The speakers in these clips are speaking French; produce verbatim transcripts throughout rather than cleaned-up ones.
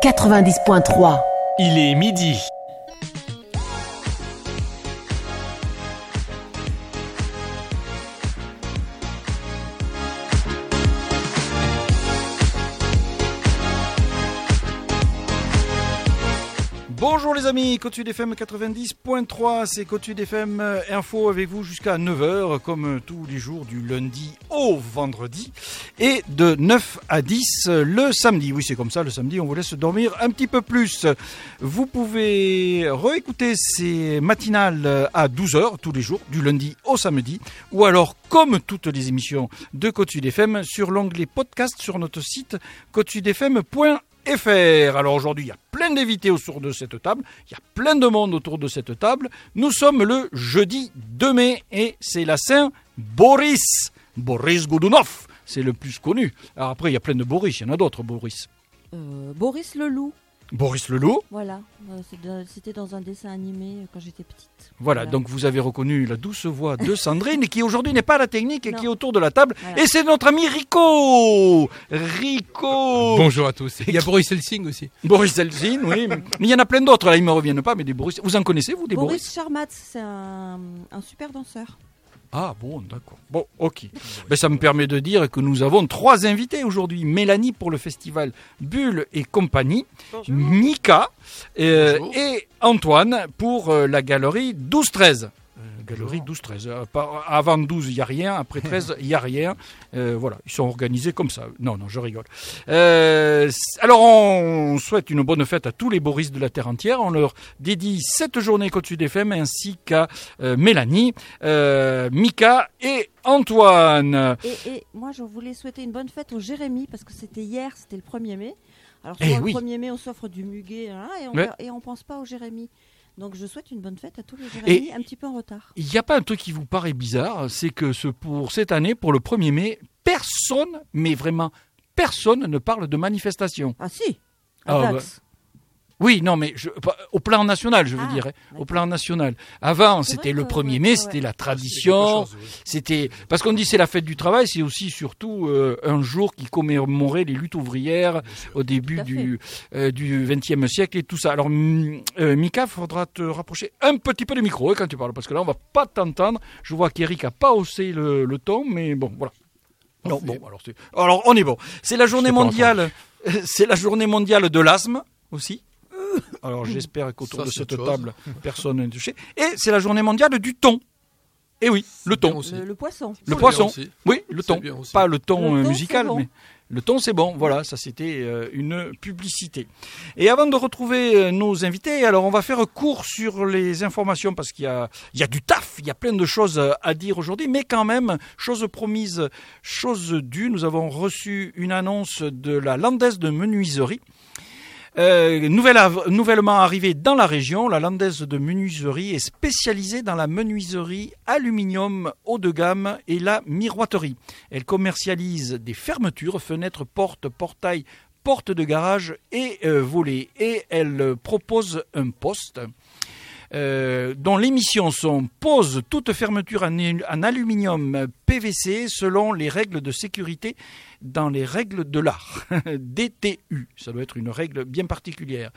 quatre-vingt-dix point trois. Il est midi. Bonjour les amis, Côte-Sud F M quatre-vingt-dix point trois, c'est Côte-Sud F M Info avec vous jusqu'à neuf heures, comme tous les jours du lundi au vendredi, et de neuf à dix le samedi. Oui, c'est comme ça, le samedi, on vous laisse dormir un petit peu plus. Vous pouvez réécouter ces matinales à douze heures tous les jours, du lundi au samedi, ou alors, comme toutes les émissions de Côte-Sud F M, sur l'onglet podcast sur notre site côte sud f m point f r. Alors aujourd'hui, il y a plein d'invités autour de cette table, il y a plein de monde autour de cette table. Nous sommes le jeudi deux mai et c'est la Saint-Boris. Boris Godunov, c'est le plus connu. Alors après, il y a plein de Boris, il y en a d'autres Boris. Euh, Boris le loup. Boris le loup. Voilà, c'était dans un dessin animé quand j'étais petite. Voilà, voilà, donc vous avez reconnu la douce voix de Sandrine qui aujourd'hui n'est pas à la technique et non. Qui est autour de la table. Voilà. Et c'est notre ami Rico. Rico. Bonjour à tous. Il y a Boris Helsing aussi. Boris Helsing, oui. Mais il y en a plein d'autres, là, ils ne me reviennent pas, mais des Boris. Vous en connaissez, vous, des Boris? Boris Charmatz, c'est un, un super danseur. Ah bon, d'accord. Bon, ok. Ben, ça me permet de dire que nous avons trois invités aujourd'hui. Mélanie pour le festival Bulle et compagnie. Bonjour. Mika euh, et Antoine pour euh, la galerie douze treize. Galerie douze treize. Avant douze, il n'y a rien. Après treize, il n'y a rien. Euh, voilà, ils sont organisés comme ça. Non, non, je rigole. Euh, alors, on souhaite une bonne fête à tous les Boris de la Terre entière. On leur dédie cette journée Côte-Sud F M ainsi qu'à euh, Mélanie, euh, Mika et Antoine. Et, et moi, je voulais souhaiter une bonne fête au Jérémy parce que c'était hier, c'était le premier mai. Alors, eh le oui. premier mai, on s'offre du muguet hein, et on ouais. et on pense pas au Jérémy. Donc je souhaite une bonne fête à tous les Jérémy, un petit peu en retard. Il n'y a pas un truc qui vous paraît bizarre, c'est que ce, pour cette année, pour le premier mai, personne, mais vraiment personne ne parle de manifestation. Ah si, à ah, Dax. Bah, oui, non, mais je, au plan national, je veux ah, dire, hein, d'accord. au plan national. Avant, c'est c'était vrai le que, premier ouais, mai, ouais, c'était ouais. la tradition, C'était, chose, oui. c'était parce qu'on dit c'est la fête du travail, c'est aussi surtout euh, un jour qui commémorait les luttes ouvrières au début du euh, du vingtième siècle et tout ça. Alors, euh, Mika, faudra te rapprocher un petit peu du micro hein, quand tu parles, parce que là, on va pas t'entendre. Je vois qu'Eric a pas haussé le, le ton, mais bon, voilà. Non, bon, alors, c'est... alors on est bon. C'est la journée mondiale, c'est la journée mondiale de l'asthme aussi. Alors j'espère qu'autour Ça, de cette table, personne n'est touché. Et c'est la journée mondiale du thon. Et oui, le thon. Le, le poisson. Le c'est poisson. Oui, le thon. Pas le thon, le thon musical, bon. mais le thon c'est bon. Voilà, ça c'était euh, une publicité. Et avant de retrouver euh, nos invités, alors on va faire court sur les informations parce qu'il y a, il y a du taf, il y a plein de choses à dire aujourd'hui, mais quand même, chose promise, chose due, nous avons reçu une annonce de la Landaise de menuiserie. Euh, nouvelle, nouvellement arrivée dans la région, la Landaise de menuiserie est spécialisée dans la menuiserie aluminium haut de gamme et la miroiterie. Elle commercialise des fermetures, fenêtres, portes, portails, portes de garage et euh, volets. Et elle propose un poste euh, dont les missions sont pose toute fermeture en, en aluminium P V C selon les règles de sécurité dans les règles de l'art, D T U, ça doit être une règle bien particulière.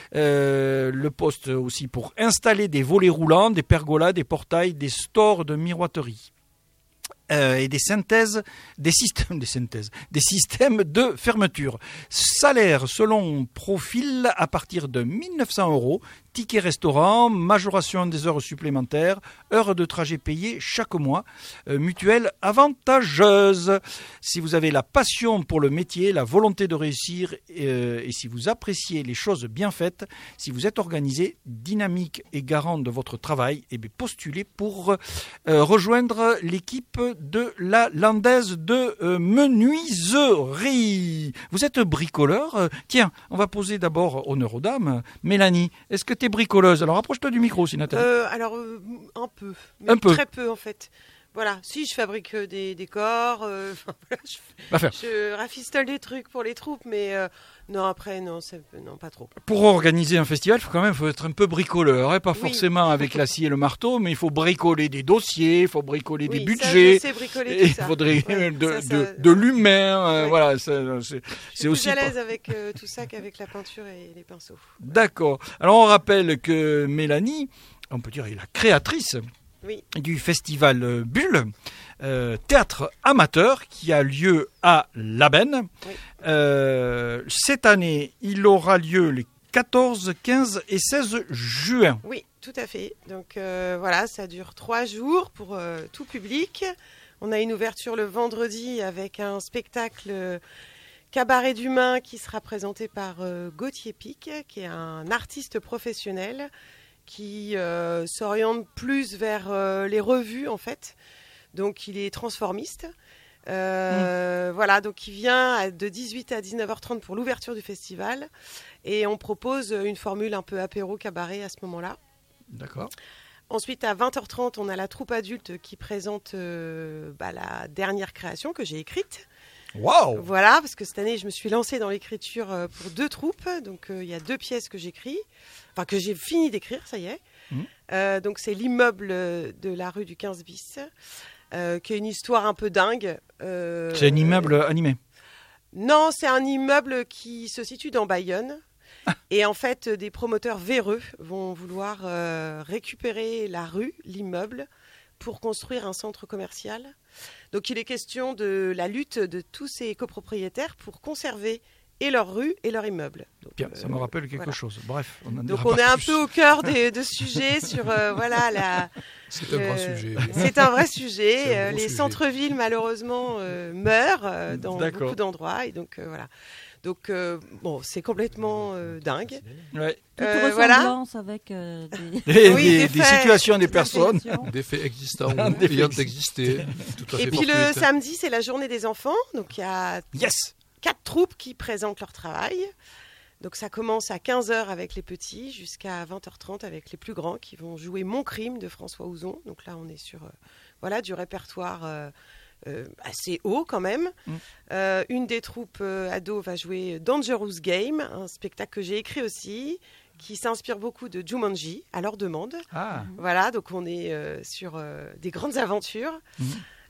Euh, le poste aussi pour installer des volets roulants, des pergolas, des portails, des stores de miroiterie. Euh, et des synthèses, des systèmes, des synthèses, des systèmes de fermeture. Salaire selon profil à partir de mille neuf cents euros, ticket restaurant, majoration des heures supplémentaires, heures de trajet payées chaque mois, euh, mutuelle avantageuse. Si vous avez la passion pour le métier, la volonté de réussir euh, et si vous appréciez les choses bien faites, si vous êtes organisé, dynamique et garant de votre travail, eh bien postulez pour euh, rejoindre l'équipe de la Landaise de euh, menuiserie. Vous êtes bricoleur euh, Tiens, on va poser d'abord honneur aux dames. Mélanie, est-ce que tu es bricoleuse? Alors approche-toi du micro, si Nathalie. Euh, alors, euh, un peu. Mais un peu. Très peu, en fait. Voilà, si je fabrique euh, des décors, euh, voilà, je, Va faire. je rafistole des trucs pour les troupes, mais euh, non, après, non, c'est, non, pas trop. Pour organiser un festival, il faut quand même faut être un peu bricoleur, hein, pas Oui. forcément avec la scie et le marteau, mais il faut bricoler des dossiers, il faut bricoler Oui, des ça, budgets. je sais bricoler Et il tout ça. faudrait Ouais, de, ça, ça- de, de l'humain, euh, Ouais. voilà, ça, c'est, Je c'est suis aussi. plus à pas- l'aise avec euh, tout ça qu'avec la peinture et les pinceaux. D'accord. Alors on rappelle que Mélanie, on peut dire, est la créatrice Oui. du festival euh, Bulle, euh, théâtre amateur qui a lieu à Labenne. Oui. Euh, cette année, il aura lieu les quatorze, quinze et seize juin. Oui, tout à fait. Donc euh, voilà, ça dure trois jours pour euh, tout public. On a une ouverture le vendredi avec un spectacle euh, Cabaret d'humains qui sera présenté par euh, Gauthier Pic, qui est un artiste professionnel qui euh, s'oriente plus vers euh, les revues en fait. Donc il est transformiste. Euh, mmh. Voilà, donc il vient à, de dix-huit à dix-neuf heures trente pour l'ouverture du festival. Et on propose une formule un peu apéro cabaret à ce moment-là. D'accord. Ensuite, à vingt heures trente, on a la troupe adulte qui présente euh, bah, la dernière création que j'ai écrite. Waouh! Voilà, parce que cette année, je me suis lancée dans l'écriture euh, pour deux troupes. Donc, il euh, y a deux pièces que j'écris, enfin que j'ai fini d'écrire, ça y est. Mmh. Euh, donc, c'est l'immeuble de la rue du quinze bis, euh, qui est une histoire un peu dingue. Euh, c'est un immeuble euh, animé? Non, c'est un immeuble qui se situe dans Bayonne. Et en fait, des promoteurs véreux vont vouloir euh, récupérer la rue, l'immeuble, pour construire un centre commercial. Donc, il est question de la lutte de tous ces copropriétaires pour conserver et leur rue et leur immeuble. Donc, Bien, ça euh, me rappelle quelque voilà. chose. Bref, on en Donc, dira on pas est un plus. peu au cœur des, de sujets sur euh, voilà la. C'est un euh, grand sujet. Oui. C'est un vrai sujet. C'est un Euh, gros les sujet. centres-villes, malheureusement, euh, meurent euh, dans D'accord. beaucoup d'endroits. Et donc, euh, voilà. Donc, euh, bon, c'est complètement euh, dingue. Ouais. Toute Euh, voilà. ressemblance avec euh, des... Des, Oui, des- des des faits, situations, des des personnes. affections. Des faits existants Des ou faits ayant existants. existé. Tout à fait Et puis le fortuites. samedi, c'est la journée des enfants. Donc, il y a Yes! quatre troupes qui présentent leur travail. Donc, ça commence à quinze heures avec les petits jusqu'à vingt heures trente avec les plus grands qui vont jouer Mon crime de François Ouzon. Donc là, on est sur euh, voilà, du répertoire euh, euh, assez haut quand même. Mm. Euh, une des troupes euh, ados va jouer Dangerous Game, un spectacle que j'ai écrit aussi, qui s'inspire beaucoup de Jumanji, à leur demande. Ah, Voilà, donc on est euh, sur euh, des grandes aventures. Mhm.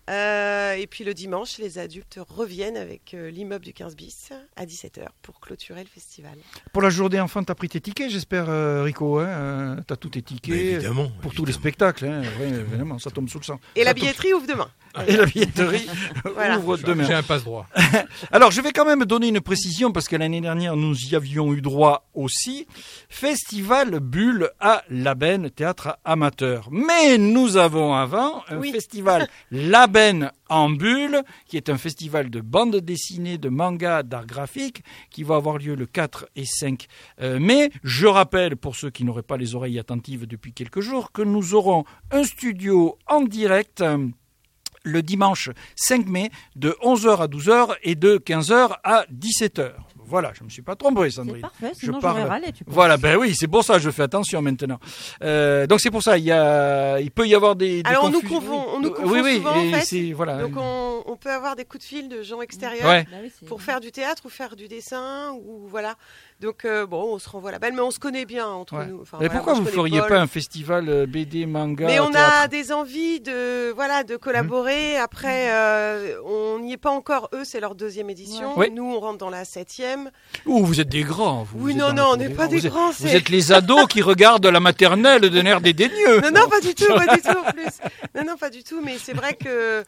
Euh, et puis le dimanche, les adultes reviennent avec euh, l'immeuble du quinze bis à dix-sept heures pour clôturer le festival. pour la journée enfant, t'as pris tes tickets, j'espère, euh, Rico. Hein euh, t'as tous tes tickets. Mais évidemment. Pour tous les évidemment. spectacles, hein, ouais, évidemment, ça tombe sous le sang. Et Ça la tombe- billetterie ouvre demain. Et la billetterie Voilà. ouvre J'ai demain. un passe-droit. Alors, je vais quand même donner une précision parce que l'année dernière, nous y avions eu droit aussi. Festival Bulle à Labenne, théâtre amateur. Mais nous avons avant un Oui. festival Labenne en Bulle, qui est un festival de bande dessinée, de manga, d'art graphique, qui va avoir lieu le quatre et cinq euh, mai. Je rappelle, pour ceux qui n'auraient pas les oreilles attentives depuis quelques jours, que nous aurons un studio en direct euh, le dimanche cinq mai de onze heures à douze heures et de quinze heures à dix-sept heures. Voilà, je ne me suis pas trompé, C'est Sandrine. parfait, Je sinon parle- j'aurais râlé, tu penses. Voilà, ben oui, c'est pour ça que je fais attention maintenant. Euh, donc c'est pour ça, il, y a, il peut y avoir des, des Alors, on nous confusions. confond- on nous Oui, confond oui, souvent, en et fait. c'est- voilà. Donc on, on peut avoir des coups de fil de gens extérieurs Ouais. Bah oui, c'est- pour faire du théâtre ou faire du dessin ou voilà. Donc euh, bon, on se renvoie la balle, mais on se connaît bien entre Ouais. nous. Enfin, Mais voilà, pourquoi moi, vous je connais feriez Paul. pas un festival euh, B D, manga, Mais on théâtre a des envies de voilà de collaborer. Après, euh, on n'y est pas encore. Eux, c'est leur deuxième édition. Ouais. Nous, on rentre dans la septième. Ouh, vous êtes des grands. Vous, Oui, vous êtes non, dans non, le on cours n'est des pas grands. des Vous êtes- grands. Vous c'est- êtes les ados qui regardent la maternelle d'un air dédaigneux. Non, non, pas du tout, pas du tout en plus. Non, non, pas du tout. Mais c'est vrai que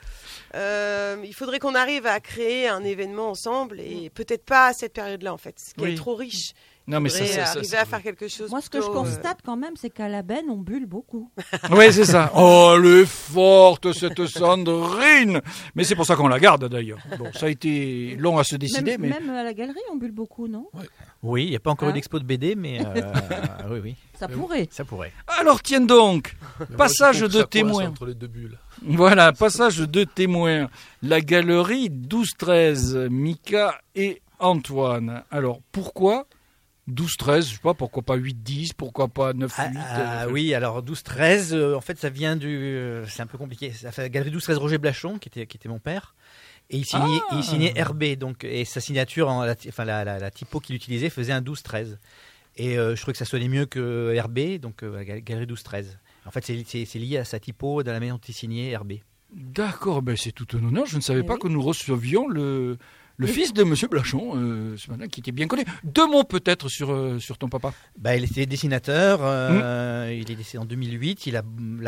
euh, il faudrait qu'on arrive à créer un événement ensemble et peut-être pas à cette période-là en fait, ce qui Oui. est trop riche. Non, mais Il ça, faudrait ça, ça, arriver ça- à faire quelque chose. Moi, ce que je plutôt, euh, constate quand même, c'est qu'à la benne, on bulle beaucoup. Oui, c'est ça. Oh, elle est forte, cette Sandrine. Mais c'est pour ça qu'on la garde, d'ailleurs. Bon, ça a été long à se décider, Même, mais... même à la galerie, on bulle beaucoup, non? Oui, il n'y a pas encore Hein eu d'expo de B D, mais euh, oui, oui, Ça Mais pourrait. ça pourrait. Alors, tiens donc, Mais moi, passage je trouve que de ça coince témoin. entre les deux bulles. Voilà, passage de témoins. La galerie douze treize, Mika et Antoine. Alors, pourquoi douze treize, je sais pas, pourquoi pas huit dix, pourquoi pas neuf huit. Ah, ah, euh, oui, alors douze treize, euh, en fait, ça vient du. euh, c'est un peu compliqué. Ça fait Galerie douze treize Roger Blachon, qui était, qui était mon père. Et il signait, Ah. il signait R B, donc, et sa signature, en, la, enfin, la, la, la typo qu'il utilisait faisait un douze treize. Et euh, je trouvais que ça sonnait mieux que R B, donc euh, Galerie douze treize. En fait, c'est, c'est, c'est lié à sa typo de la manière dont il signait R B. D'accord, ben c'est tout un honneur. Je ne savais Eh pas oui. que nous recevions le, le fils de Monsieur Blachon, euh, ce matin, qui était bien connu. Deux mots peut-être sur, euh, sur ton papa. Bah, il était dessinateur, euh, il est décédé en deux mille huit, il a,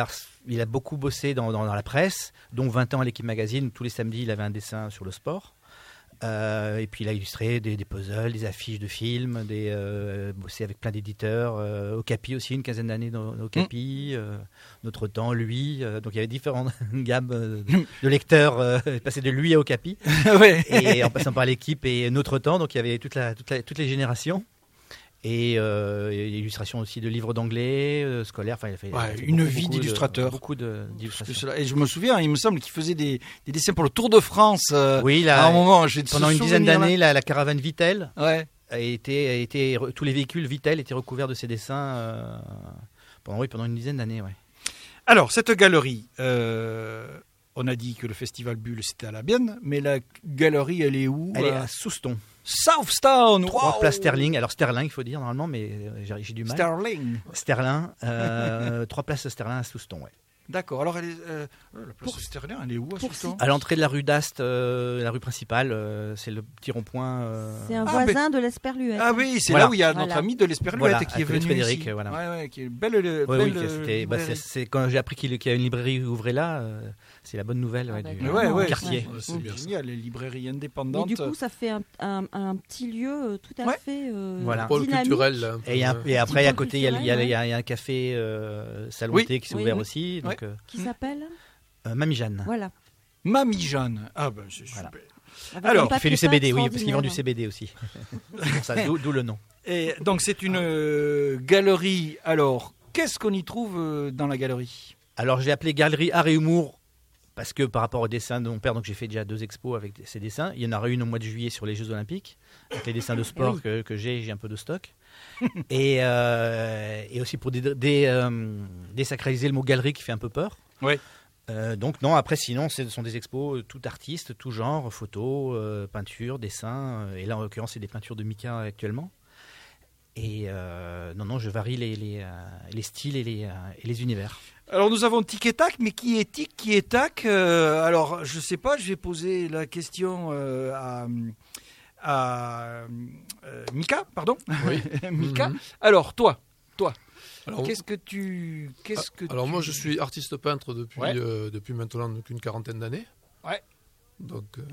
il a beaucoup bossé dans, dans, dans la presse, dont vingt ans à l'Équipe Magazine, tous les samedis il avait un dessin sur le sport. Euh, et puis il a illustré des, des puzzles, des affiches de films, des, euh, bossé avec plein d'éditeurs, euh, Okapi aussi, une quinzaine d'années dans Okapi, euh, Notre Temps, lui, euh, donc il y avait différentes gammes euh, de lecteurs, euh, passé de lui à Okapi, Ouais. et en passant par l'Équipe et Notre Temps, donc il y avait toute la, toute la, toutes les générations. Et euh, illustration aussi de livres d'anglais, euh, scolaires. Enfin, il a fait, Ouais, il a fait une beaucoup, vie beaucoup de- d'illustrateur. Beaucoup de, Parce que d'illustrations. cela- Et je me souviens, il me semble qu'il faisait des, des dessins pour le Tour de France. euh, Oui, il à a, un moment, j'ai de ce pendant une dizaine souvenir-là. d'années, la, la caravane Vitel Ouais. a été, a été, tous les véhicules Vitel étaient recouverts de ses dessins euh, pendant, oui, pendant une dizaine d'années. Ouais. Alors, cette galerie, euh, on a dit que le festival Bulle, c'était à la Bienne, mais la galerie, elle est où Elle est euh, à Souston, Southtown. trois Wow. place Sterling. Alors Sterling, il faut dire normalement, mais euh, j'ai, j'ai du mal. Sterling. Sterling, euh, trois places Sterling à Souston. Ouais. D'accord. Alors, elle est, euh, la place Pour- Sterling, elle est où à pour Southtown À l'entrée de la rue d'Ast, euh, la rue principale, euh, c'est le petit rond-point. euh, C'est un Ah, voisin de l'Esperluette. Ah oui, c'est Voilà. là où il y a notre Voilà. ami de l'Esperluette Voilà, qui est avec venu Frédéric, ici. voilà. Ouais, ouais, qui est belle, belle Oui, oui, euh, c'était, bah, c'est, librairie. c'est quand j'ai appris qu'il, qu'il y a une librairie qui ouvrait là, euh, c'est la bonne nouvelle Ah ouais, bah, du, Ouais, ouais, du quartier. Ouais, c'est bien ça. Génial, les librairies Mais indépendantes. du coup, ça fait un, un- un petit lieu euh, tout à Ouais. fait euh, Voilà. Pôle dynamique. culturel. là, un peu, Et, il y a- hein. et après, à pôle côté, il y a, il y a- culturel, il y a- il y a un café salon salon Oui. thé qui s'est Oui, ouvert oui. aussi. Donc, euh, Qui s'appelle euh, Mamie Jeanne. Voilà. Mamie Jeanne. Ah ben c'est Voilà. super. Avec Alors, un Qui fait papier du C B D, peint oui, parce qu'ils vendent du extraordinaire. C B D aussi. C'est pour ça, d'où, d'où le nom. Et donc c'est une euh, galerie. Alors, qu'est-ce qu'on y trouve euh, dans la galerie? Alors, j'ai appelé Galerie Art et Humour parce que par rapport au dessin de mon père, donc j'ai fait déjà deux expos avec ses dessins. Il y en aura une au mois de juillet sur les Jeux Olympiques, avec les dessins de sport Oui. que, que j'ai, j'ai un peu de stock. et, euh, et aussi pour dé, dé- euh, désacraliser le mot galerie qui fait un peu peur. Ouais. Euh, donc non, après sinon ce sont des expos euh, tout artistes, tout genre, photos, euh, peintures, dessins, euh, et là en l'occurrence c'est des peintures de Mika actuellement. Et euh, non, non, je varie les, les, euh, les styles et les, euh, et les univers. Alors nous avons Tic et Tac, mais qui est Tic, qui est Tac euh, Alors je sais pas, je vais poser la question euh, à, à euh, Mika, pardon. Oui. Mika. Mhm. Alors toi, Alors, qu'est-ce que tu, qu'est-ce que alors tu- moi, je suis artiste peintre depuis, Ouais. euh, depuis maintenant donc une quarantaine d'années. Ouais. Donc, euh,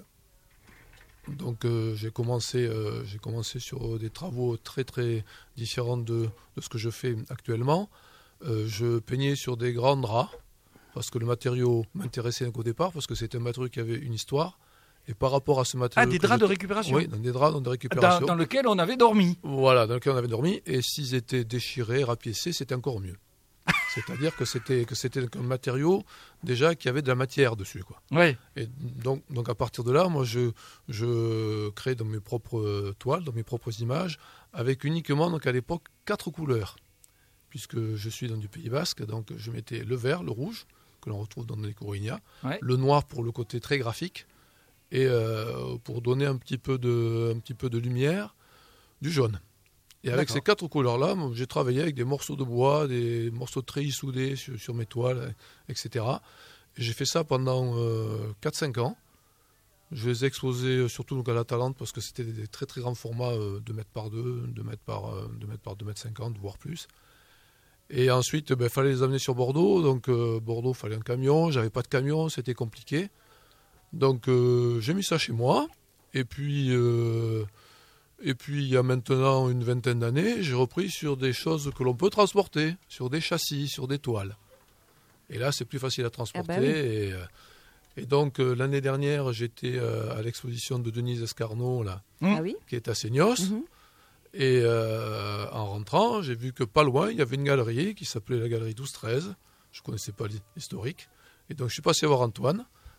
donc euh, j'ai commencé, euh, j'ai commencé sur des travaux très très différents de, de ce que je fais actuellement. Euh, je peignais sur des grands draps parce que le matériau m'intéressait au départ parce que c'était un matériau qui avait une histoire. Et par rapport à ce Ah, matériau, des que draps je- de récupération. Oui, dans des draps, dans des dans, récupérations. dans lequel on avait dormi. Voilà, dans lequel on avait dormi. Et s'ils étaient déchirés, rapiécés, c'était encore mieux. C'est-à-dire que c'était que c'était un matériau déjà qui avait de la matière dessus, quoi. Ouais. Et donc, donc à partir de là, moi, je, je crée dans mes propres euh, toiles, dans mes propres images, avec uniquement, donc à l'époque, quatre couleurs. Puisque je suis dans du Pays Basque, donc je mettais le vert, le rouge, que l'on retrouve dans les Coruña, Ouais. le noir pour le côté très graphique, et euh, pour donner un petit peu de, un petit peu de lumière, du jaune. Et avec D'accord. ces quatre couleurs-là, moi, j'ai travaillé avec des morceaux de bois, des morceaux de treillis soudés sur, sur mes toiles, et cetera. Et j'ai fait ça pendant euh, quatre cinq ans. Je les ai exposés surtout donc à la Talente parce que c'était des très très grands formats, euh, deux mètres par deux, deux mètres par euh, deux mètres par deux mètres cinquante, voire plus. Et ensuite, il ben, fallait les amener sur Bordeaux. Donc euh, Bordeaux, il fallait un camion. J'avais pas de camion, c'était compliqué. Donc euh, j'ai mis ça chez moi. Et puis, euh, et puis, il y a maintenant une vingtaine d'années, j'ai repris sur des choses que l'on peut transporter, sur des châssis, sur des toiles. Et là, c'est plus facile à transporter. Ah bah oui. et, euh, et donc, euh, l'année dernière, j'étais euh, à l'exposition de Denise Escarnot, là, Mmh. Ah oui. qui est à Seignos. Mhm. Et euh, en rentrant, j'ai vu que pas loin, il y avait une galerie qui s'appelait la galerie douze treize. Je ne connaissais pas l'historique. Et donc, je suis passé voir Antoine.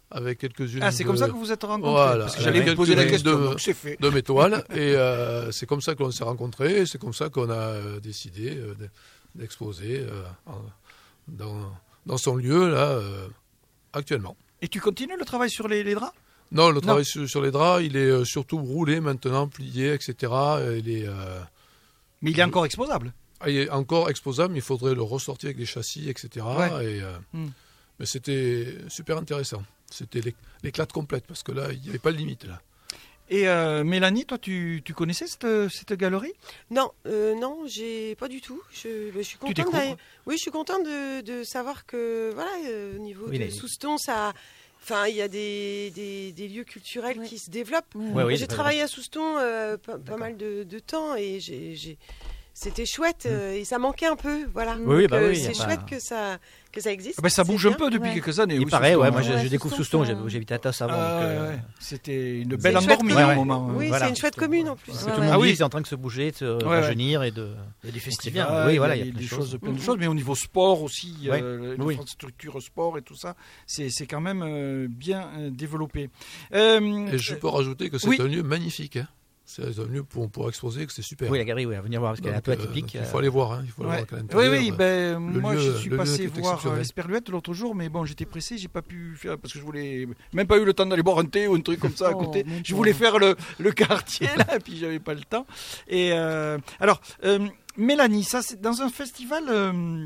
avec quelques-unes. Ah, c'est de... comme ça que vous vous êtes rencontrés. Voilà, parce que j'allais avec vous poser la quelques-unes question, de, donc c'est fait. de mes toiles. Et euh, c'est comme ça que l'on s'est rencontrés. Et c'est comme ça qu'on a euh, décidé euh, d'exposer euh, en, dans, dans son lieu, là, euh, actuellement. Et tu continues le travail sur les, les draps ? Non, le Non. travail sur, sur les draps, il est euh, surtout roulé maintenant, plié, et cetera. Il est, euh, Mais il est encore exposable. il est encore exposable, mais il faudrait le ressortir avec des châssis, et cetera. Ouais. Et, euh, Hmm. Mais c'était super intéressant. C'était l'éc- l'éclate complète, parce que là, il n'y avait pas de limite. Là. Et euh, Mélanie, toi, tu, tu connaissais cette, cette galerie ? Non, euh, non, j'ai pas du tout. Je, je suis Tu contente. découvres ? d'aller- Oui, je suis contente de, de savoir que voilà, euh, au niveau Oui, de les- Souston, ça, enfin, il y a des, des, des lieux culturels Ouais. qui se développent. Ouais, Ouais, ouais. oui, j'ai c'est travaillé à Souston euh, pas, pas D'accord. mal de, de temps et j'ai, j'ai- c'était chouette Mm. euh, et ça manquait un peu, voilà. Oui, oui, Donc, bah euh, oui, y a c'est pas- chouette que ça, que ça existe. Ah ben, Ça c'est bouge un bien. peu depuis Ouais. quelques années. Il oui, paraît, Souston, ouais, moi hein. je, Ouais, je découvre Souston, Souston, ça- j'ai- j'habitais à Tos avant. Ah, donc, ouais, euh, ouais. C'était une C'est belle une chouette endormie commune. à un moment. hein. Oui, Voilà. c'est une chouette commune en plus. Parce Ouais, que tout ouais. le monde Ah oui. dit, c'est en train de se bouger, de se Ouais, ouais. rajeunir et de. Il y a des C'est festivals, bien. Oui, voilà, il y a il y a des plein de choses, choses. plein de Mhm. choses, mais au niveau sport aussi, Ouais. euh, Oui. l'infrastructure sport et tout ça, c'est c'est quand même euh, bien euh, développé. Euh, Et je peux rajouter que c'est oui. un lieu magnifique. Hein. C'est un lieu pour, pour exposer, que c'est super. Oui, la galerie, oui, à venir voir parce qu'elle est un peu Donc, euh, atypique. donc, il faut euh, aller voir. Hein. Il faut aller Ouais. voir qu'à Oui, l'intérieur, oui, euh, ben, le moi lieu- je suis le lieu passé est voir exceptionnel. l'Esperluette l'autre jour, mais bon, j'étais pressé, j'ai pas pu faire parce que je voulais même pas eu le temps d'aller boire un thé ou un truc comme ça à Oh, côté. mon Je voulais pauvre. faire le, le quartier là, et puis j'avais pas le temps. Et euh, alors, euh, Mélanie, ça c'est dans un festival euh,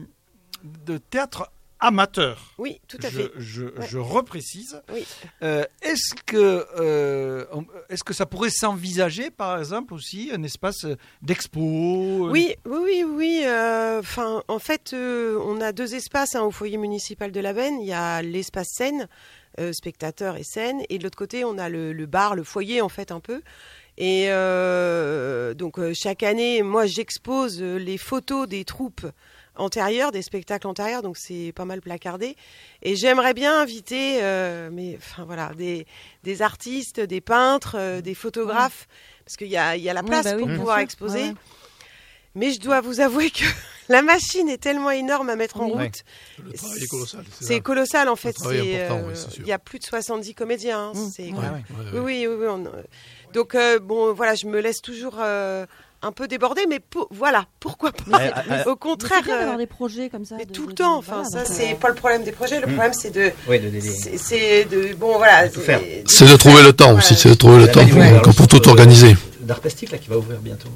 de théâtre amateur. Oui, tout à je, fait. je, Ouais. je reprécise. Oui. Euh, est-ce que euh, on- est-ce que ça pourrait s'envisager, par exemple, aussi un espace d'expo euh, Oui, oui, oui, oui. euh, Enfin, en fait, euh, on a deux espaces hein, au foyer municipal de la Benne. Il y a l'espace scène, euh, spectateurs et scène, et de l'autre côté, on a le, le bar, le foyer en fait un peu. Et euh, donc euh, chaque année, moi, j'expose euh, les photos des troupes antérieures, des spectacles antérieurs, donc c'est pas mal placardé. Et j'aimerais bien inviter, euh, mais enfin voilà, des, des artistes, des peintres, euh, des photographes, parce qu'il y a, il y a la Ouais, place bah oui, pour bien pouvoir sûr. exposer. Ouais, ouais. Mais je dois vous avouer que la machine est tellement énorme à mettre en Oui. route. Le travail est colossal. C'est là. colossal en fait. travail C'est, important, euh, oui, c'est sûr. il y a plus de soixante-dix comédiens. hein, Mmh. c'est Ouais, Ouais, ouais. ouais, Oui, ouais. oui, oui. oui, on, euh, donc euh, bon, voilà, je me laisse toujours euh, un peu déborder, mais pour- voilà, pourquoi pas. Ouais, Au Mais c'est contraire, bien d'avoir euh, des projets comme ça. mais de- tout le de- temps. voilà, Enfin, ça donc, c'est euh, pas le problème des projets. Le Mmh. problème c'est de, Ouais, de, de- de- c'est c'est de, bon voilà, tout faire. de- C'est de trouver le temps Voilà. aussi, c'est de trouver le La temps belle pour, nouvelle, pour alors, tout euh, organiser. D'art plastique là qui va ouvrir bientôt.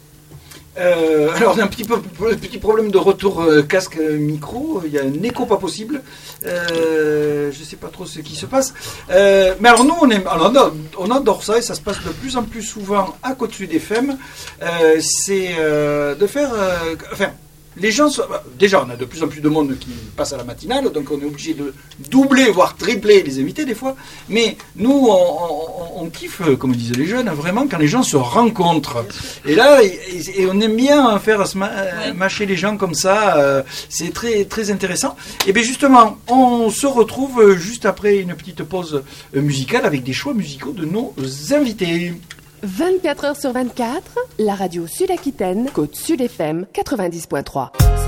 Euh, alors, il y a un petit, peu, petit problème de retour euh, casque euh, micro. Il y a un écho pas possible. Euh, je ne sais pas trop ce qui se passe. Euh, mais alors, nous, on, aime, alors, on, adore, on adore ça et ça se passe de plus en plus souvent à côté des F E M. Euh, c'est euh, de faire. Euh, enfin, les gens. Sont, bah, déjà, on a de plus en plus de monde qui passe à la matinale, donc on est obligé de doubler, voire tripler les invités des fois. Mais nous, on, on, on kiffe, comme disent les jeunes, vraiment quand les gens se rencontrent. Et là, et, et on aime bien faire se ma- euh, mâcher les gens comme ça. euh, c'est très, très intéressant. Et bien justement, on se retrouve juste après une petite pause euh, musicale avec des choix musicaux de nos invités. vingt-quatre heures sur vingt-quatre, la radio Sud-Aquitaine, Côte Sud F M quatre-vingt-dix point trois.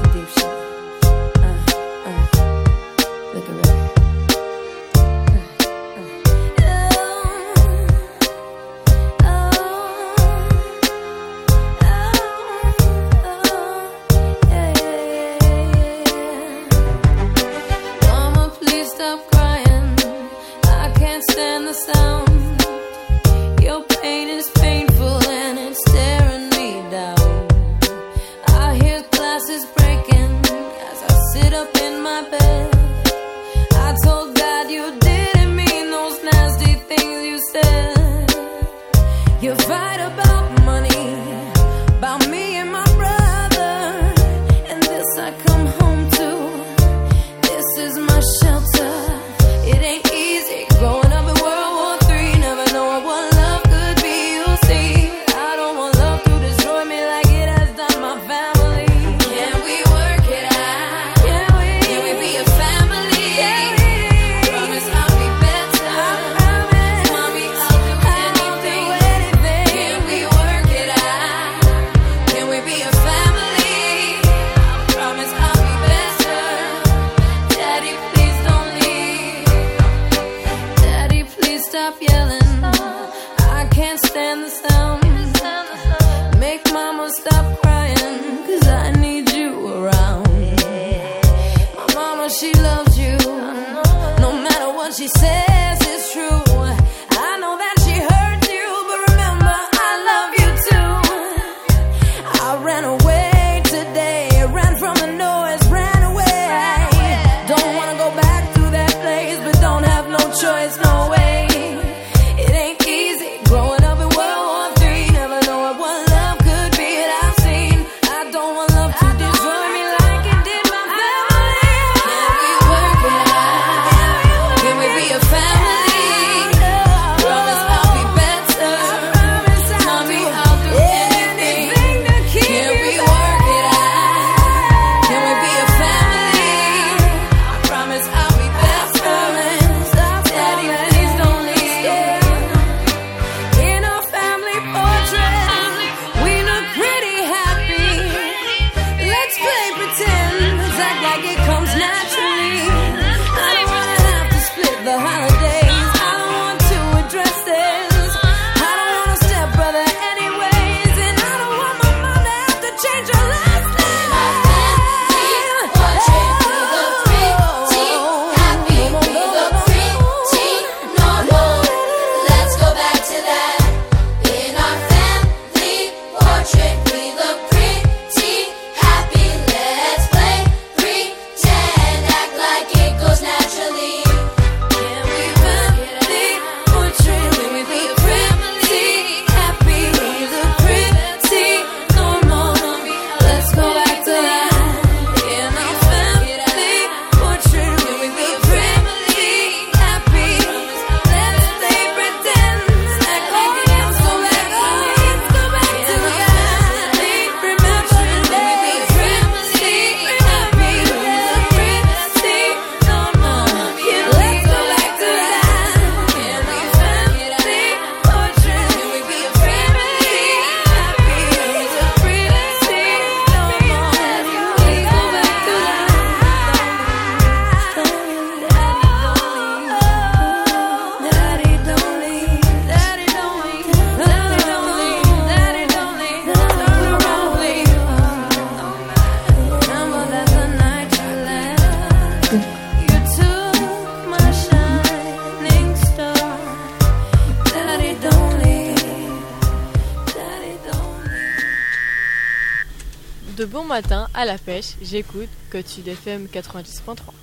Mama, please stop crying. I can't stand the sound. Your pain is painful and it's tearing me down. I hear glasses breaking as I sit up in my bed. I told God you didn't mean those nasty things you said. You fight about money, about me and my brother, and this I come home to. This is my shelter. It ain't easy growing up in World War Three, never knowing what love could be. You'll see, I don't want love to destroy me like it has done my family. Can we work it out? Can we? Can we be a family? stand the sound. Make mama stop crying, cause I need you around. My mama, she loves you. No matter what she says, it's true. I know that she hurt you, but remember, I love you too. I ran away today, ran from the noise, ran away. Don't wanna go back to that place, but don't have no choice, no way. It ain't easy growing up in World War Three, never knowing what love could be that I've seen. I don't want love to destroy me like it did my family. Can we work it out? Can we be a family? Promise I'll be better. Tell me I'll do anything. Can we work it out? Can we be a family? I promise I'll be better. Daddy, please don't leave. In our family portrait, we look pretty happy. Let's play pretend, let's act like it comes naturally. I don't wanna have to split the holidays. I don't want to address this. I don't want a stepbrother anyways, and I don't want my mom to have to change her last name. Portrait, we look pretty happy. We look pretty normal. Let's go back to that. In our family portrait, we look pretty happy. Let's play pretend, act like it goes naturally. Can we family portrait? Can we be pretty happy? We look pretty normal. Let's go back to that. In our family portrait, can we be pretty happy? Let's play pretend, act like it goes so back. Let's go back to that. Remember, can we be pretty happy? We look pretty normal. Let's go back to that. In our family portrait, can we be pretty happy? We look pretty normal. Let's go back to that. Daddy, don't leave. Daddy, don't leave. Daddy, don't leave. Daddy, don't leave. Turn around, please. Remember that the night you left, you took my shining star. Daddy, don't leave. Daddy, don't leave. De bon matin à la pêche, j'écoute Côte Sud F M quatre-vingt-dix point trois.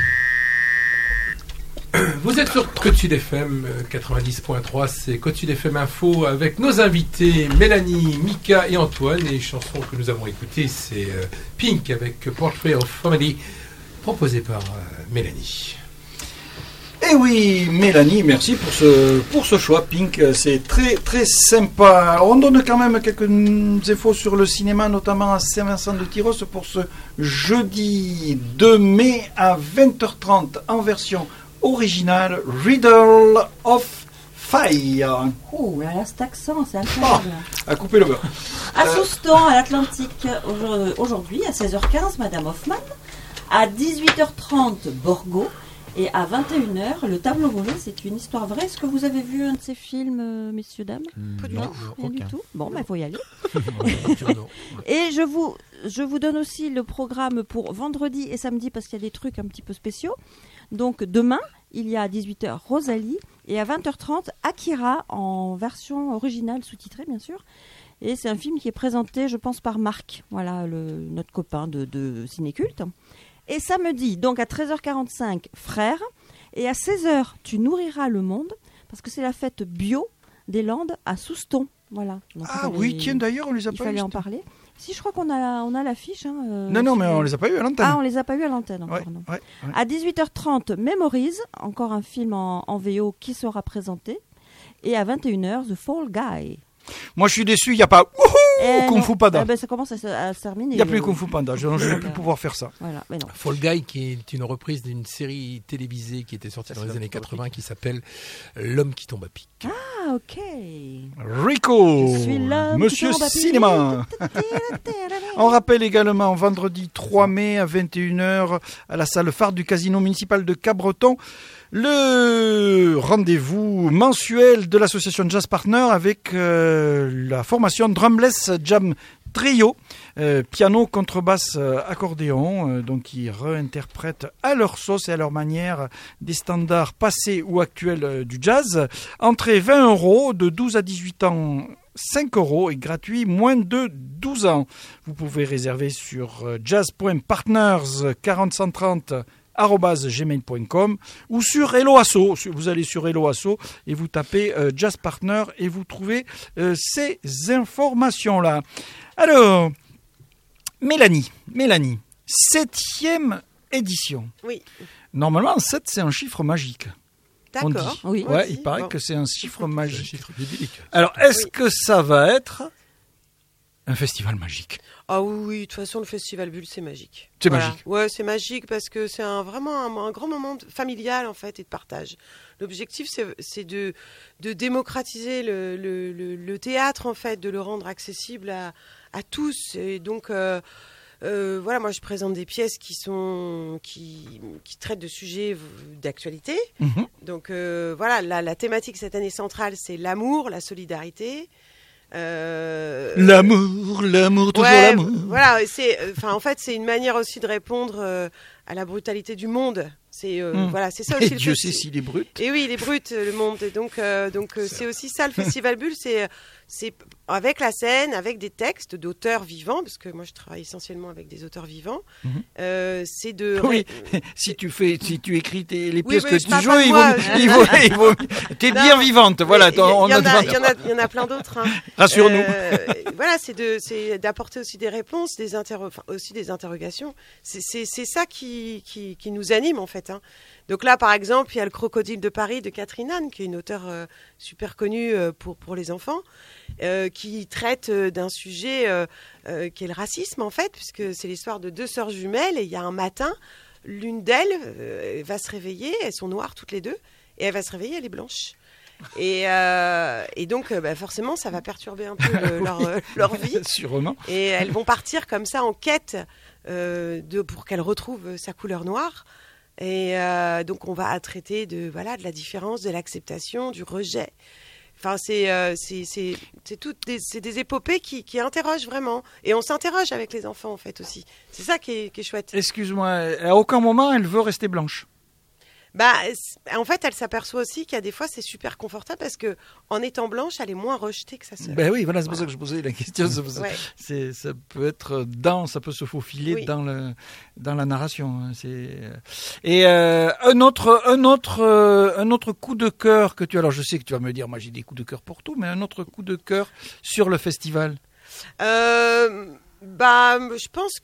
Vous êtes sur Côte Sud F M euh, quatre-vingt-dix point trois, c'est Côte Sud F M Info avec nos invités Mélanie, Mika et Antoine. Et les chansons que nous avons écoutées, c'est euh, Pink avec Portrait of Family, proposé par euh, Mélanie. Eh oui, Mélanie, merci pour ce, pour ce choix. Pink, c'est très très sympa. Alors, on donne quand même quelques infos sur le cinéma, notamment à Saint-Vincent-de-Tyrosse pour ce jeudi deux mai à vingt heures trente en version originale, Riddle of Fire. Oh là là, cet accent, c'est incroyable. À couper le beurre. À Euh, Souston, à l'Atlantique, aujourd- aujourd'hui, à seize heures quinze, Madame Hoffman. À dix-huit heures trente, Borgo. Et à vingt et une heures, Le Tableau volé, c'est une histoire vraie. Est-ce que vous avez vu un de ces films, euh, messieurs, dames? Pas du Non, tout. rien du aucun. tout. Bon, il faut y aller. Non. Et je vous, je vous donne aussi le programme pour vendredi et samedi parce qu'il y a des trucs un petit peu spéciaux. Donc demain, il y a à dix-huit heures Rosalie et à vingt heures trente Akira en version originale sous-titrée bien sûr. Et c'est un film qui est présenté, je pense, par Marc, voilà, le, notre copain de, de Cinéculte. Et samedi, donc à treize heures quarante-cinq, Frères. Et à seize heures, Tu nourriras le monde parce que c'est la fête bio des Landes à Souston. Voilà. Donc, il Ah fallait- oui, tiens, d'ailleurs, on les a il pas fallait eu. en parler. Si, je crois qu'on a, on a l'affiche. Hein, euh, Non, non, mais sur- on les a pas eu à l'antenne. Ah, on les a pas eu à l'antenne encore, Ouais, non. ouais, ouais. À dix-huit heures trente, Memories, encore un film en, en V O qui sera présenté. Et à vingt et une heures, The Fall Guy. Moi, je suis déçu, il n'y a pas Wouhou Eh Kung non. Fu Panda. Eh ben, ça commence à se, à se terminer. Il n'y a plus le- Kung Fu Panda. Je ne vais plus Voilà. pouvoir faire ça. Voilà, mais non. Fall Guy, qui est une reprise d'une série télévisée qui était sortie Ça, dans c'est les années l'homme qui tombe à quatre-vingts, qui s'appelle L'homme qui tombe à pic. Ah Ah, ok. Rico, Je suis là, Monsieur petit Cinéma. On rappelle également vendredi trois mai à vingt et une heures à la salle phare du casino municipal de Cabreton, le rendez-vous mensuel de l'association Jazz Partner avec euh, la formation Drumless Jam Trio, euh, piano, contrebasse, euh, accordéon, euh, donc qui réinterprètent à leur sauce et à leur manière des standards passés ou actuels euh, du jazz. Entrée vingt euros, de douze à dix-huit ans cinq euros et gratuit moins de douze ans. Vous pouvez réserver sur euh, jazz point partners quarante cent trente arobase gmail point com ou sur Hello Asso. Vous allez sur Hello Asso et vous tapez euh, Jazz Partner et vous trouvez euh, ces informations-là. Alors, Mélanie, Mélanie, septième édition. Oui. Normalement, sept, c'est un chiffre magique. On D'accord. dit. Oui. Ouais, Aussi. il paraît Bon. que c'est un chiffre C'est un magique. chiffre biblique. Alors, est-ce Oui. que ça va être un festival magique? Ah oui, oui, de toute façon, le Festival Bulle, c'est magique. C'est magique. Ouais, c'est magique parce que c'est un, vraiment un, un grand moment de- familial, en fait, et de partage. L'objectif, c'est, c'est de, de démocratiser le, le, le, le théâtre, en fait, de le rendre accessible à, à tous. Et donc, euh, euh, voilà, moi, je présente des pièces qui, sont, qui, qui traitent de sujets v- d'actualité. Mhm. Donc, euh, voilà, la, la thématique cette année centrale, c'est l'amour, la solidarité. Euh, L'amour, l'amour, toujours Ouais, l'amour. voilà, c'est, euh, enfin, en fait, c'est une manière aussi de répondre euh, à la brutalité du monde. C'est, euh, Mm. voilà, c'est ça Et aussi. le Dieu festi- sait s'il est brut. Et oui, il est brut le monde. Et donc, euh, donc, euh, c'est aussi ça le Festival Bulle. C'est, c'est avec la scène, avec des textes d'auteurs vivants, parce que moi, je travaille essentiellement avec des auteurs vivants. Mhm. Euh, c'est de. Oui, si tu fais, si tu écris tes, les Oui, pièces mais que je tu parle joues, pas de il moi, vaut, je- il vaut, il vaut- t'es Non, bien vivante, voilà. Il y, a- on il y en a, demande- il y en a, il y en a plein d'autres. hein. Rassure-nous. Euh, voilà, c'est de, c'est d'apporter aussi des réponses, des interro- enfin, aussi des interrogations. C'est, c'est, c'est ça qui, qui, qui nous anime en fait. hein. Donc là, par exemple, il y a le Crocodile de Paris de Catherine Anne, qui est une auteure euh, super connue euh, pour pour les enfants, euh, qui traite euh, d'un sujet euh, euh, qui est le racisme en fait, puisque c'est l'histoire de deux sœurs jumelles et il y a un matin, l'une d'elles euh, va se réveiller, elles sont noires toutes les deux, et elle va se réveiller, elle est blanche. Et, euh, et donc, euh, bah, forcément, ça va perturber un peu le- leur, euh, leur vie. Sûrement. Et elles vont partir comme ça en quête euh, de, pour qu'elle retrouve sa couleur noire. Et euh, donc, on va traiter de, voilà, de la différence, de l'acceptation, du rejet. Enfin, c'est, euh, c'est, c'est, c'est toutes des, c'est des épopées qui, qui interrogent vraiment. Et on s'interroge avec les enfants, en fait, aussi. C'est ça qui est, qui est chouette. Excuse-moi, à aucun moment elle veut rester blanche. Bah, c'est- en fait, elle s'aperçoit aussi qu'il y a des fois, c'est super confortable parce que en étant blanche, elle est moins rejetée que sa sœur. Ben oui, voilà, c'est pour ça que je posais la question. c'est pour ça- Ouais. c'est- ça peut être dans, ça peut se faufiler Oui. dans le, dans la narration. hein, C'est et euh, un autre, un autre, euh, un autre coup de cœur que tu. Alors, je sais que tu vas me dire, moi j'ai des coups de cœur pour tout, mais un autre coup de cœur sur le festival. Euh, bah, je pense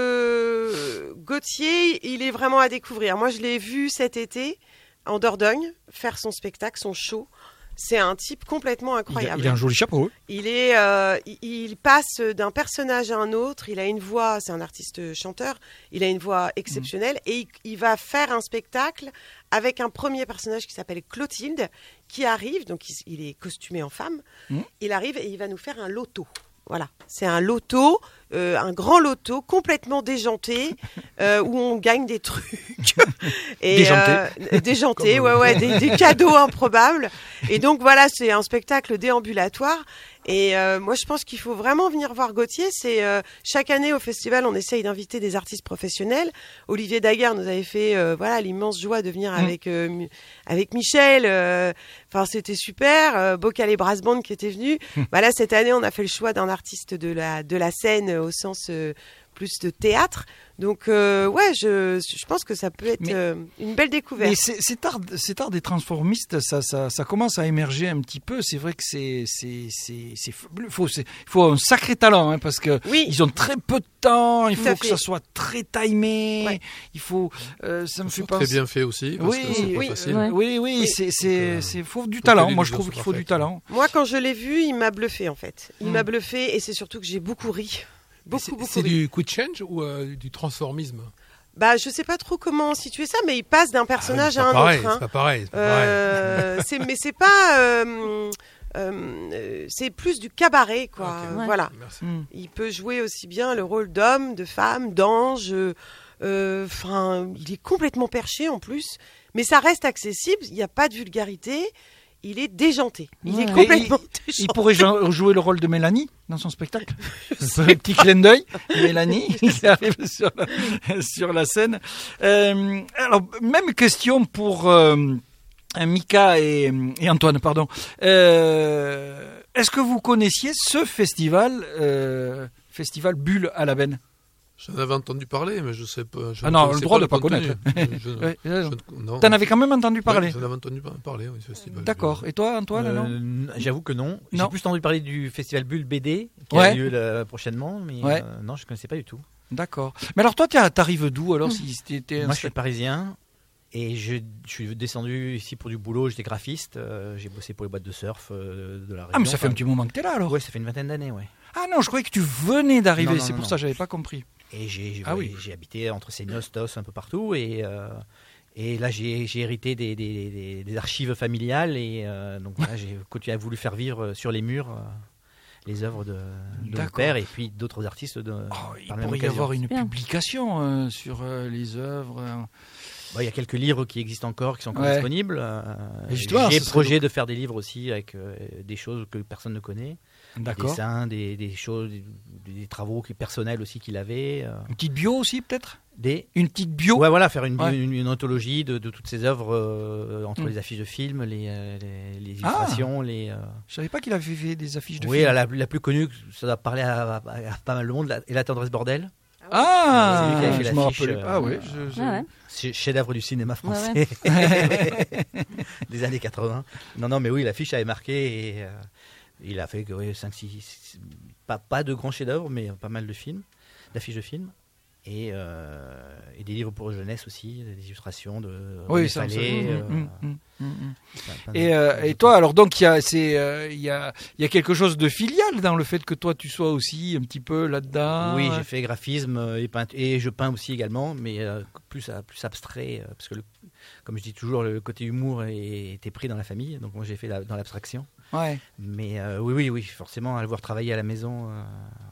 que Gauthier, il est vraiment à découvrir. Moi, je l'ai vu cet été en Dordogne faire son spectacle, son show. C'est un type complètement Il a, incroyable. il a un joli chapeau. hein. Il est, euh, il, il passe d'un personnage à un autre. Il a une voix, c'est un artiste chanteur. Il a une voix exceptionnelle et il, il va faire un spectacle avec un premier personnage qui s'appelle Clotilde, qui arrive. Donc il, il est costumé en femme. Mhm. Il arrive et il va nous faire un loto. Voilà, c'est un loto, euh, un grand loto complètement déjanté euh, où on gagne des trucs. Et, Déjanté. euh, déjanté, ouais, ouais, des, des cadeaux improbables. Et donc voilà, c'est un spectacle déambulatoire. Et euh, moi, je pense qu'il faut vraiment venir voir Gauthier. C'est euh, chaque année au festival, on essaye d'inviter des artistes professionnels. Olivier Daguerre nous avait fait, euh, voilà, l'immense joie de venir Mmh. avec euh, Mi- avec Michel. euh, Enfin, c'était super. Euh, Bocal et Brass Band qui étaient venus. Mmh. Voilà, cette année, on a fait le choix d'un artiste de la de la scène euh, au sens euh, plus de théâtre. Donc, euh, ouais, je, je pense que ça peut être Mais- euh, une belle découverte. Mais c'est- cet art, cet art des transformistes, ça, ça, ça commence à émerger un petit peu. C'est vrai que c'est, c'est, c'est, c'est fabuleux. Faut, c'est, faut un sacré talent, hein, parce que Oui. ils ont très peu de temps. Il Tout faut à que fait. ça soit très timé. Ouais. Il faut, euh, ça me fait Très penser. bien fait aussi, parce Oui, que c'est pas oui, facile. ouais. Oui, oui, Oui. c'est, c'est, euh, c'est, faut du faut talent. que les Moi, je illusions trouve qu'il soient faut du faites. talent. Moi, quand je l'ai vu, il m'a bluffé en fait. Il Mm. m'a bluffé et c'est surtout que j'ai beaucoup ri. Mais Beaucoup, c'est, beaucoup c'est ri. du quick change ou euh, du transformisme? Bah, je sais pas trop comment situer ça, mais il passe d'un personnage Ah, à un pareil, autre. Hein. C'est pas pareil. C'est pas Euh, pareil. c'est, mais c'est pas. Euh, euh, c'est plus du cabaret, quoi. Ok. Euh, Ouais. Voilà. Merci. Mm. Il peut jouer aussi bien le rôle d'homme, de femme, d'ange. Enfin, il est complètement perché en plus, mais ça reste accessible. Il n'y a pas de vulgarité. Il est déjanté. Il Ouais. est complètement Il déjanté. pourrait jou- jouer le rôle de Mélanie dans son spectacle. Un petit clin d'œil, Mélanie qui arrive sur la, sur la scène. Euh, alors, même question pour euh, Mika et, et Antoine, pardon. Euh, est-ce que vous connaissiez ce festival, euh, festival Bulle à la Benne? J'en avais entendu parler, mais je sais pas. Je Ah ne non, connaissais le droit pas de pas contenu. connaître. Je- je- Ouais, je euh, ne- non. T'en avais quand même entendu parler. Ouais, j'en avais entendu parler, oui, ce festival. D'accord. Et toi, Antoine, Euh, non n- J'avoue que non. J'ai Non. plus entendu parler du festival Bulle B D qui Ouais. a lieu là, prochainement, mais Ouais. euh, non, je ne connaissais pas du tout. D'accord. Mais alors, toi, t'as- t'arrives d'où alors si t'étais Moi, je suis parisien et je, je suis descendu ici pour du boulot. J'étais graphiste. euh, j'ai bossé pour les boîtes de surf euh, de la région. Ah, mais ça fait un Enfin, petit moment que t'es là alors. Ouais, ça fait une vingtaine d'années, ouais. Ah non, je croyais que tu venais d'arriver. Non, non, C'est non, pour non. ça que j'avais pas compris. Et j'ai j'ai- Ah ouais, oui. j'ai habité entre Seignos, Tos, un peu partout. Et, euh, et là, j'ai j'ai hérité des, des- des- des archives familiales. Et euh, donc voilà, j'ai continué à voulu faire vivre euh, sur les murs euh, les œuvres de, de mon D'accord. père et puis d'autres artistes. De, Oh, par il la même pourrait y occasion. avoir une Bien. publication euh, sur euh, les œuvres. euh. Bah, il y a quelques livres qui existent encore, qui sont encore Ouais. disponibles. Euh, Et justement, j'ai ce serait projet de faire des livres aussi avec euh, des choses que personne ne connaît. Des D'accord. dessins, des, des choses, des, des travaux qui- personnels aussi qu'il avait. euh, Une petite bio aussi, peut-être. des... Une petite bio. Ouais, voilà, faire une, bio- Ouais. une, une anthologie de, de toutes ces œuvres euh, entre Mm. les affiches de films, les, euh, les, les Ah. illustrations, les. euh, Je savais pas qu'il avait fait des affiches de Oui, films. la, la plus connue, ça doit parler à, à- à pas mal de monde, la- et la tendresse bordel. Ah, C'est lui qui avait fait je me l'affiche, rappelais euh, pas. Ouais, je- je- Ah ouais. C'est chef-d'œuvre du cinéma Ouais, français des années quatre-vingts. Non, non, mais oui, l'affiche avait marqué et euh, il a fait que ouais, cinq six, pas, pas de grands chefs-d'œuvre, mais pas mal de films, d'affiches de films. Et, euh, et des livres pour jeunesse aussi, des illustrations de Oui, René ça, ça- Fallet, mm, euh, mm, mm, mm, mm. plein- plein de- Et, euh, plein de et toi, alors donc il y a, c'est, euh, il y a, il y a quelque chose de filial dans le fait que toi tu sois aussi un petit peu là-dedans. Oui, j'ai fait graphisme euh, et, peint- et je peins aussi également, mais euh, plus, à- plus abstrait, euh, parce que, le- comme je dis toujours, le côté humour est- était pris dans la famille, donc moi j'ai fait la- dans l'abstraction. Ouais. Mais euh, oui, oui, oui, forcément, à le voir travailler à la maison euh,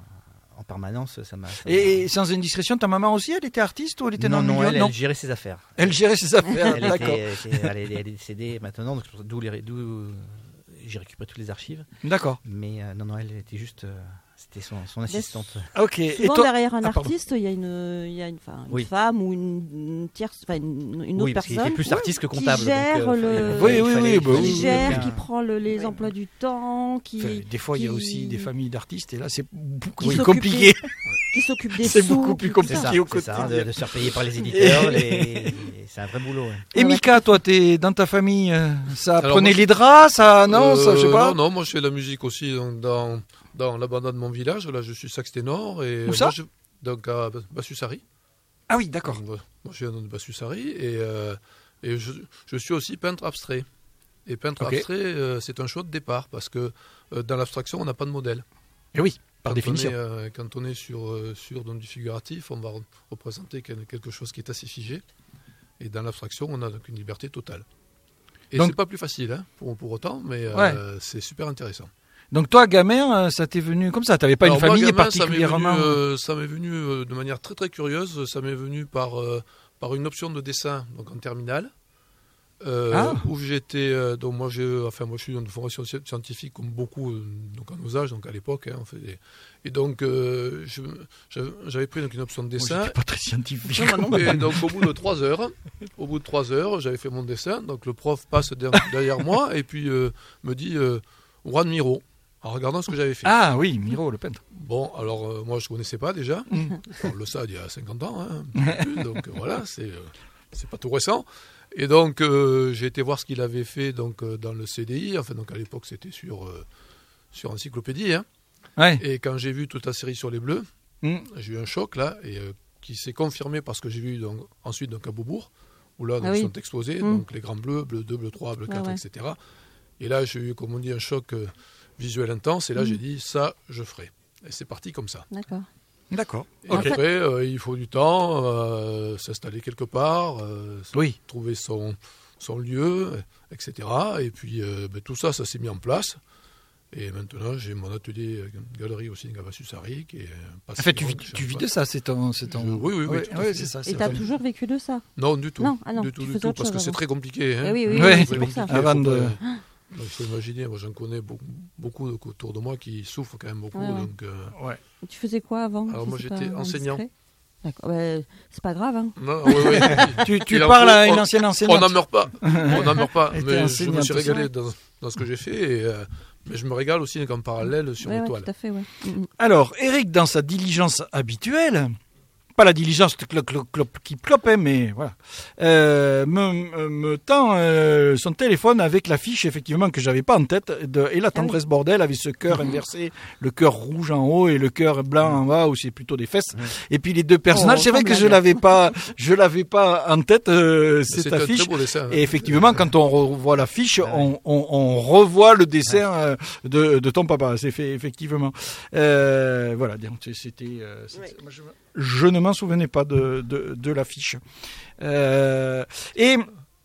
en permanence, ça m'a... ça m'a- Et sans indiscrétion, ta maman aussi, elle était artiste ou elle était non, dans le non, milieu elle, elle gérait ses affaires. Elle gérait ses affaires. Elle, D'accord. était- était- elle est, elle est décédée maintenant, donc c'est pour ça- d'où, les- d'où j'ai récupéré toutes les archives. D'accord. Mais euh, non, non, elle était juste... euh, c'était son, son assistante. Ok. Et Souvent toi derrière un Ah, pardon. artiste, il y a une, il y a une, enfin, une Oui. femme ou une, une tierce, enfin une, une autre Oui, parce qu'il personne était plus artiste que qui comptable. gère donc, le- il Oui, oui, fallait- oui, il bah fallait- oui, qui oui, gère, bien. qui prend le- les emplois du temps, qui, Enfin, des fois, il y a qui- aussi des familles d'artistes et là, c'est beaucoup qui plus s'occupe compliqué. qui s'occupe des C'est sous, beaucoup plus tout C'est compliqué. ça. ça, au c'est ça, quotidien. de, de se faire payer par les éditeurs. les- C'est un vrai boulot. ouais. Et Mika, toi, t'es dans ta famille, euh, ça Alors, prenait moi, les draps, ça, non, ça, je sais Euh, pas. Non, non, moi je fais de la musique aussi donc, dans, dans la bande de mon village. Là, je suis sax ténor. Et Où ça moi, je- Donc à Bassussari. Ah oui, d'accord. Donc, moi je viens de Bassussari et, euh, et je, je suis aussi peintre abstrait. Et peintre Ok. abstrait, euh, c'est un choix de départ parce que euh, dans l'abstraction, on n'a pas de modèle. Et oui, par Quand définition. On est, euh, quand on est sur, euh, sur donc, du figuratif, on va re- représenter quel- quelque chose qui est assez figé. Et dans l'abstraction, on a donc une liberté totale. Et Donc- c'est pas plus facile hein, pour, pour autant, mais euh, Ouais. c'est super intéressant. Donc toi, gamin, euh, ça t'est venu comme ça. T'avais pas Alors, une famille moi, gamin, particulièrement. Ça m'est venu, euh, ça m'est venu euh, de manière très très curieuse. Ça m'est venu par, euh, par une option de dessin donc en terminale. Euh, Ah. Où j'étais, euh, donc moi, j'ai, enfin, moi je suis dans une formation sci- scientifique comme beaucoup, euh, donc à nos âges, donc à l'époque. Hein, on fait des- Et donc euh, je- j'avais j'avais pris donc, une option de Moi, dessin. j'étais pas très scientifique. Et donc au bout de trois heures, au bout de trois heures, j'avais fait mon dessin. Donc le prof passe der- derrière moi et puis euh, me dit euh, Juan Miro, en regardant ce que j'avais fait. Ah oui, Miro, le peintre. Bon, alors euh, moi je connaissais pas déjà. Mm. On le sait il y a cinquante ans, hein, un peu plus, donc euh, voilà, c'est euh, c'est pas tout récent. Et donc euh, j'ai été voir ce qu'il avait fait donc euh, dans le C D I. Enfin donc à l'époque c'était sur euh, sur encyclopédie. Hein. Ouais. Et quand j'ai vu toute la série sur les Bleus, Mm. j'ai eu un choc là et euh, qui s'est confirmé parce que j'ai vu donc, ensuite donc à Beaubourg où là donc, Ah oui. sont exposés Mm. donc les grands bleus, bleu deux, bleu trois, bleu Ouais, quatre, ouais. et cetera. Et là j'ai eu comme on dit un choc euh, visuel intense et là Mm. j'ai dit ça je ferai. Et c'est parti comme ça. D'accord. D'accord. Et Ok. après, euh, il faut du temps, euh, s'installer quelque part, euh, Oui. trouver son, son lieu, et cetera. Et puis euh, ben, tout ça, ça s'est mis en place. Et maintenant, j'ai mon atelier euh, galerie aussi à Vassus-Sarric. Et, euh, En fait, tu vis, tu vis de ça, c'est ton... C'est ton... Je- oui, oui, oui, Ouais, tout à ouais, fait. c'est ça. Et c'est t'as ton- toujours vécu de ça? Non, du tout. Non, ah non, du tu tout, du faisais tout, autre parce que chose c'est avant. très compliqué. Hein. Eh oui, oui, Ouais. oui, Très c'est pour ça. compliqué, Avant faut de- pas- Il faut imaginer, moi j'en connais beaucoup, beaucoup autour de moi qui souffrent quand même beaucoup. Ouais, ouais. Donc, euh, Et tu faisais quoi avant? Alors si moi, c'est j'étais pas enseignant. indiscret D'accord. Ouais, c'est pas grave, hein. non, oui, oui. Tu, tu Il en parles faut- à une on- ancienne On enseignante. n'en meurt pas. On n'en meurt pas. Elle était Mais je me enseignante suis aussi. régalé dans, dans ce que j'ai fait. Et, euh, mais je me régale aussi en parallèle sur Ouais, les ouais, toiles. tout à fait, ouais. Mm, mm. Alors, Eric, dans sa diligence habituelle, pas la diligence de cloc, cloc, cloc, qui clope, hein, mais voilà, euh, me, me- me tend euh, son téléphone avec l'affiche, effectivement, que j'avais pas en tête, de Et la tendresse bordel, avec ce cœur inversé, le cœur rouge en haut et le cœur blanc en bas, où c'est plutôt des fesses. Et puis les deux personnages, Oh, c'est vrai que je semblable. l'avais pas, je l'avais pas en tête, euh, Mais cette C'est un affiche. très beau dessin. Et effectivement, quand on revoit l'affiche, Ouais. on, on, on revoit le dessin euh, de, de ton papa. C'est fait effectivement. Euh, voilà, donc c'était. euh, c'était- Ouais. moi, je, je ne m'en souvenais pas de, de, de l'affiche. Euh, et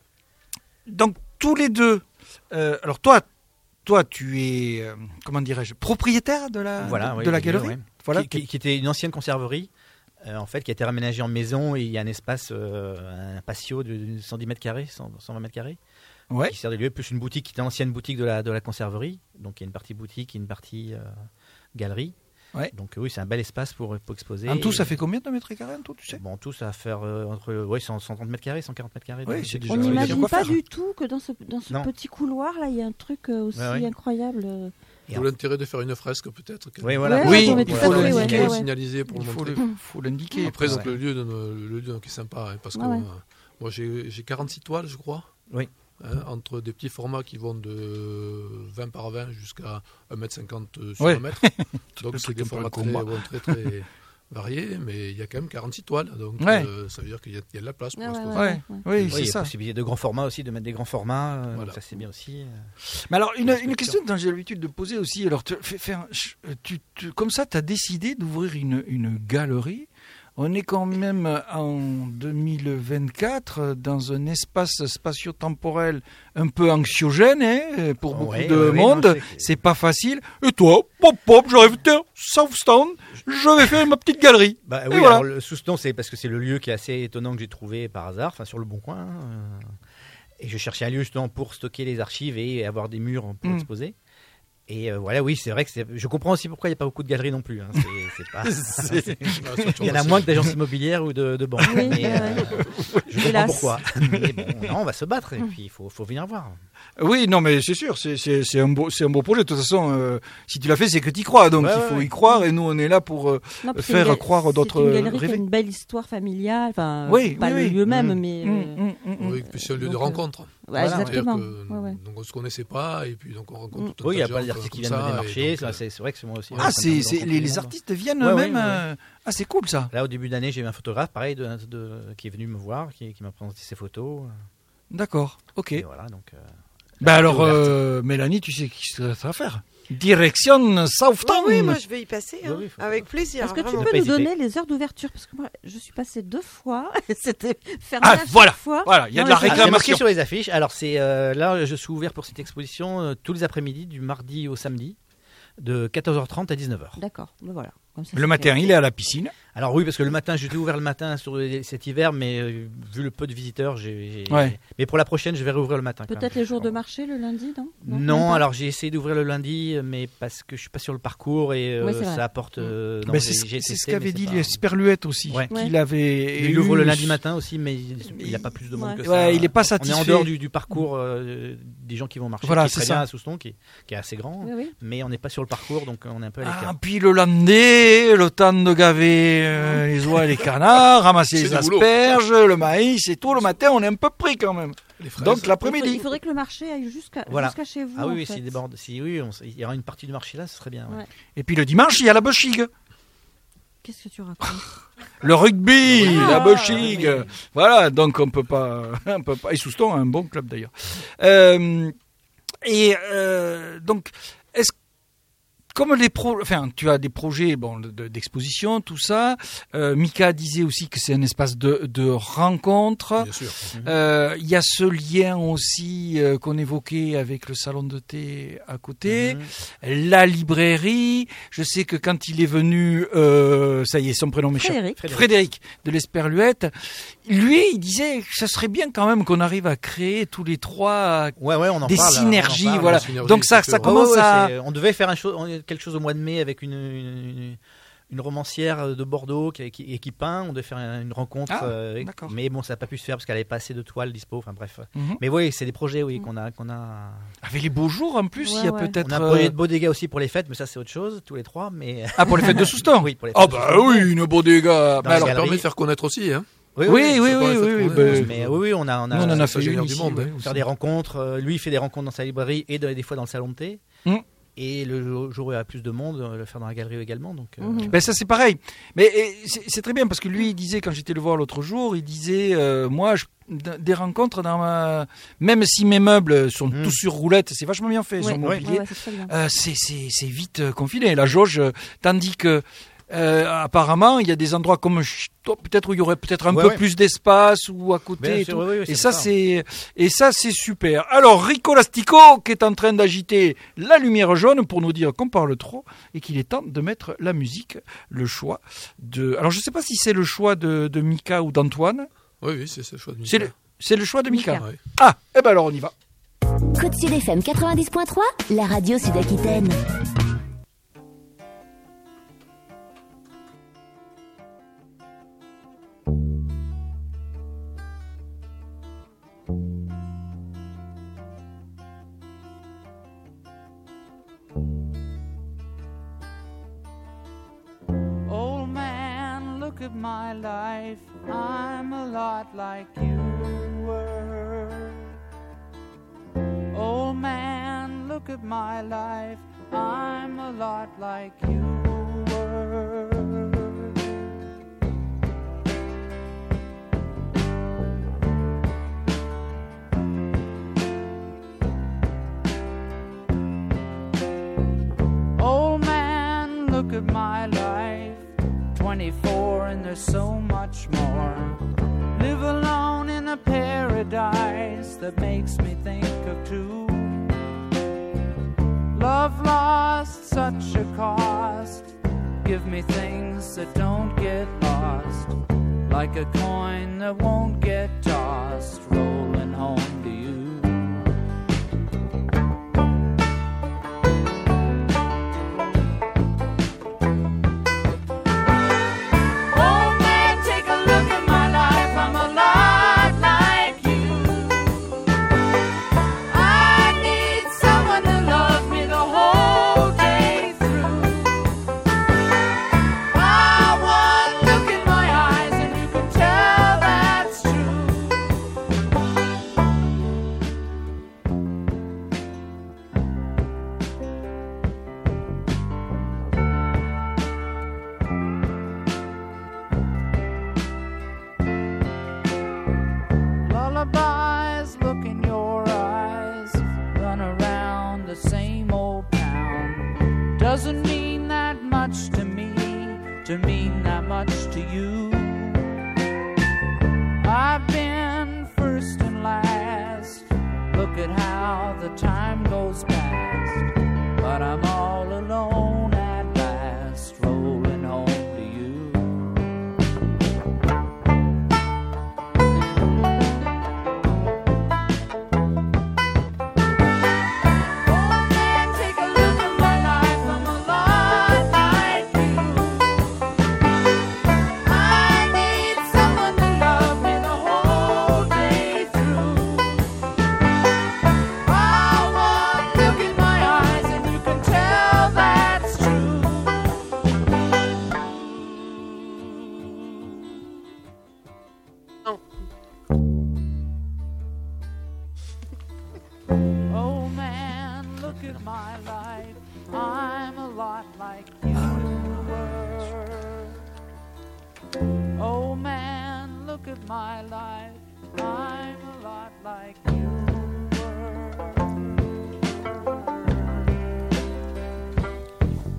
donc tous les deux. euh, alors toi, toi, tu es euh, comment dirais-je, propriétaire de la Voilà, de, oui, de la des lieux, galerie. ouais. Voilà. qui, qui- qui était une ancienne conserverie, euh, en fait, qui a été raménagée en maison, et il y a un espace, euh, un patio de cent dix mètres carrés, cent, cent vingt mètres carrés, Ouais. qui sert de lieu, plus une boutique qui était l'ancienne boutique de la, de la conserverie. Donc il y a une partie boutique et une partie euh, galerie. Ouais. Donc euh, oui, c'est un bel espace pour, pour exposer. En tout, Et- ça fait combien de mètres carrés en tout, tu sais? Bon, en tout, ça va faire euh, entre ouais, cent, cent trente mètres carrés, cent quarante mètres carrés. Oui, Donc, c'est euh, déjà- On il y a n'imagine quoi pas faire. du tout que dans ce, dans ce Non. petit couloir là, il y a un truc euh, aussi Ouais, ouais. incroyable. euh. D'où l'intérêt de faire une fresque peut-être. que- Oui, voilà. Ouais, Oui, ouais, mais il tout à faut fait, le ouais, indiquer, ouais, le ouais. signaliser pour Il le faut montrer. le- faut l'indiquer. Après, Ouais. donc, le lieu, de- le lieu qui est sympa, hein, parce que Ouais, ouais. euh, moi j'ai j'ai quarante-six toiles, je crois. Oui. Hein, entre des petits formats qui vont de vingt par vingt jusqu'à un mètre cinquante sur Ouais. un mètre. Donc Le c'est truc des un peu formats à très, combat. bon, très, très variés, mais il y a quand même quarante-six toiles. Donc Ouais. euh, ça veut dire qu'il y, a- il y a de la place pour Ouais, ouais, exposer. Ouais, ouais. oui, Oui, c'est il y a ça. possibilité de grands formats aussi, de mettre des grands formats. euh, Voilà. Ça, c'est bien aussi. euh. Mais alors, une, Respectant. une question dont j'ai l'habitude de poser aussi. Alors, tu, fais- fais un- ch- tu- tu- comme ça, tu as décidé d'ouvrir une, une galerie. On est quand même en deux mille vingt-quatre dans un espace spatio-temporel un peu anxiogène hein, pour beaucoup Ouais, de ouais, ouais, monde. non, c'est- C'est pas facile. Et toi, pop, pop, j'arrive à Southtown, je vais faire ma petite galerie. Bah Et oui, voilà. alors le sous-nom, c'est parce que c'est le lieu qui est assez étonnant que j'ai trouvé par hasard, enfin sur le Bon Coin. hein, euh, Et je cherchais un lieu justement pour stocker les archives et avoir des murs pour Mm. exposer. Et euh, voilà, oui, c'est vrai que c'est- je comprends aussi pourquoi il n'y a pas beaucoup de galeries non plus. hein. C'est- c'est pas- C'est- Ah, ça, tu Il y en a vois, moins c'est- que d'agences immobilières ou de, de banques. Oui, mais, ouais, euh, je comprends Hélas. pourquoi. Mais bon, non, on va se battre et puis il faut, faut venir voir. Oui, non, mais c'est sûr, c'est, c'est, c'est, un beau, c'est un beau projet. De toute façon, euh, si tu l'as fait, c'est que tu y crois. Donc, Ouais, il ouais, faut ouais. y croire. Et nous, on est là pour. euh, Non, puis c'est faire une gal- croire d'autres C'est une galerie qui rêver. a une belle histoire familiale. Enfin, Oui, pas oui, le oui. lieu même, Mm. mais. hum, euh, hum, hum, hum. Oui, puis c'est un lieu de Donc, euh, rencontre. ouais, Voilà, exactement. C'est-à-dire que, Ouais, ouais. Donc on se connaissait pas et puis donc on rencontre Mm. tout un Oui, il y a tas pas de gens d'artistes qui comme viennent me ça, et démarcher. donc, ça, euh, C'est c'est vrai que c'est moi aussi. Ah, ouais, ça me permet c'est, de c'est, rencontrer les, du les monde. artistes viennent Ouais, eux-mêmes. ouais, ouais. euh, Ah, c'est cool ça. Là, au début d'année, j'ai eu un photographe, pareil, de, de- qui est venu me voir, qui, qui m'a présenté ses photos. D'accord, ok. Et voilà, donc. euh, Bah alors, ouverte. euh, Mélanie, tu sais ce qu'il reste à faire. Direction Southtown. Oui, oui, moi je vais y passer, hein, Oui, oui, faut- avec plaisir. Est-ce que tu vraiment. peux pas nous hésiter. donner les heures d'ouverture? Parce que moi, je suis passée deux fois. C'était fermé Ah, à chaque voilà, fois. voilà, il y a Non, de la mais c'est- Ah, c'est marqué réclamation. sur les affiches. Alors c'est euh, là, je suis ouvert pour cette exposition euh, tous les après-midi, du mardi au samedi, de quatorze heures trente à dix-neuf heures. D'accord, ben voilà. Comme ça, Le c'est matin, clair. il est à la piscine. Alors oui, parce que le matin, j'étais ouvert le matin sur les- cet hiver, mais euh, vu le peu de visiteurs, j'ai. j'ai- Ouais. Mais pour la prochaine, je vais réouvrir le matin. quand Peut-être même. les jours de marché le lundi, non même Non, pas alors j'ai essayé d'ouvrir le lundi, mais parce que je suis pas sur le parcours et euh, Ouais, c'est vrai. ça apporte. euh, non, Bah, j'ai- c'est, j'ai c'est ce testé, qu'avait mais dit c'est les pas- Sperluettes aussi. Ouais. Qu'il avait. Il ouvre le eu- lundi matin aussi, mais il n'a pas plus de monde Ouais. que ça. Ouais, il est pas On est satisfait. en dehors du, du parcours euh, des gens qui vont marcher, Voilà, qui est c'est très ça. bien à Souston, qui, est- qui est assez grand, Oui, oui. mais on n'est pas sur le parcours, donc on est un peu à l'écart. Ah, puis le lundi, le temps de gaver euh, les oies et les canards, ramasser C'est les du boulot. asperges, le maïs et tout. Le matin, on est un peu pris quand même. les fraises. Donc Il faut- l'après-midi. Il faudrait que le marché aille jusqu'à Voilà. jusqu'à chez vous. Ah oui, en oui, fait. s'il déborde, si oui, on s- il y aura une partie du marché là, ce serait bien. ouais. Ouais. Et puis le dimanche, il y a la bushig. Qu'est-ce que tu racontes? Le rugby, Ah, la bushig. oui. Voilà, donc on peut pas, on peut pas. Et Souston a un bon club d'ailleurs. Euh, et euh, donc, est-ce comme les pro, enfin, tu as des projets, bon, de, d'exposition, tout ça. Euh, Mika disait aussi que c'est un espace de, de rencontre. Bien sûr. Euh, il y a ce lien aussi euh, qu'on évoquait avec le salon de thé à côté, mm-hmm. la librairie. Je sais que quand il est venu, euh, ça y est, son prénom m'échappe. Frédéric. Frédéric. Frédéric de l'Esperluette. Lui, il disait que ce serait bien quand même qu'on arrive à créer tous les trois ouais, ouais, on en des parle, synergies, on en parle, voilà. synergie, Donc ça, c'est ça sûr. commence Ouais, ouais, à. c'est- On devait faire un cho- quelque chose au mois de mai avec une, une, une romancière de Bordeaux qui, qui, et qui peint. On devait faire une rencontre. Ah, euh, avec- d'accord. mais bon, ça n'a pas pu se faire parce qu'elle n'avait pas assez de toiles dispo. Enfin bref. Mhm. Mais oui, c'est des projets oui, qu'on a. Qu'on a... Avec les beaux jours en plus, Ouais, il y a ouais. peut-être. On a un euh, projet de bodega aussi pour les fêtes, mais ça c'est autre chose, tous les trois. Mais Ah, pour les fêtes de Soustan. Oui, pour les fêtes Ah de bah Soustan. oui, une bodega. Dans Mais la alors, Ça galerie. permet de faire connaître aussi. Hein. oui, oui, oui, ça oui, paraît oui, faire oui, connaître, ben, ça. Mais oui, oui, on a, on a Nous, on en a ça fait génère une du ici, monde, ouais, hein. aussi. faire des rencontres. euh, Lui, il fait des rencontres dans sa librairie et de- des fois dans le salon de thé. Mm. Et le jour- jour où il y a plus de monde, euh, le faire dans la galerie également. Donc, euh, Mhm. Ben ça c'est pareil, mais et, c'est, c'est très bien parce que lui il disait, quand j'étais le voir l'autre jour, il disait euh, moi je, d- des rencontres dans ma, même si mes meubles sont Mm. tous sur roulette, c'est vachement bien fait, Ouais, sur ouais, mobilier, ouais, c'est très bien. euh, c'est, c'est, c'est vite euh, confiné la jauge, euh, tandis que euh, apparemment il y a des endroits comme ch- peut-être où il y aurait peut-être un Ouais, peu ouais. plus d'espace ou à côté Bien et sûr, tout. oui, oui, Et c'est ça, ça. c'est et ça c'est super. Alors Rico Lastico qui est en train d'agiter la lumière jaune pour nous dire qu'on parle trop et qu'il est temps de mettre la musique, le choix de. Alors je sais pas si c'est le choix de, de Mika ou d'Antoine. Oui, oui, c'est c'est le choix de C'est Mika. le c'est le choix de Mika. Mika. Ouais. Ah, eh ben alors on y va. Côte Sud F M quatre-vingt-dix point trois, la radio sud-aquitaine. Old man, look at my life. I'm a lot like you were. Old man, look at my life. I'm a lot like you were. Old man, look at my life. twenty-four and there's so much more. Live alone in a paradise that makes me think of two. Love lost, such a cost. Give me things that don't get lost. Like a coin that won't get tossed, rolling home to you. Old man, take a look at my life. I'm a lot like you. I need someone to love me the whole day through. I want look in my eyes and you can tell that's true. Lullabies, look in your eyes. Run around the same old town. Doesn't mean that much to me, to mean that much to you. I've been first and last. Look at how the time goes past. But I'm all alone at last, rolling home to you. Old man, take a look at my life. I'm a lot like you. I need someone to love me the whole day through. I want look in my eyes and you can tell that's true. Oh man, look at my life. I'm a lot like you were. Oh man, look at my life. I'm a lot like you were.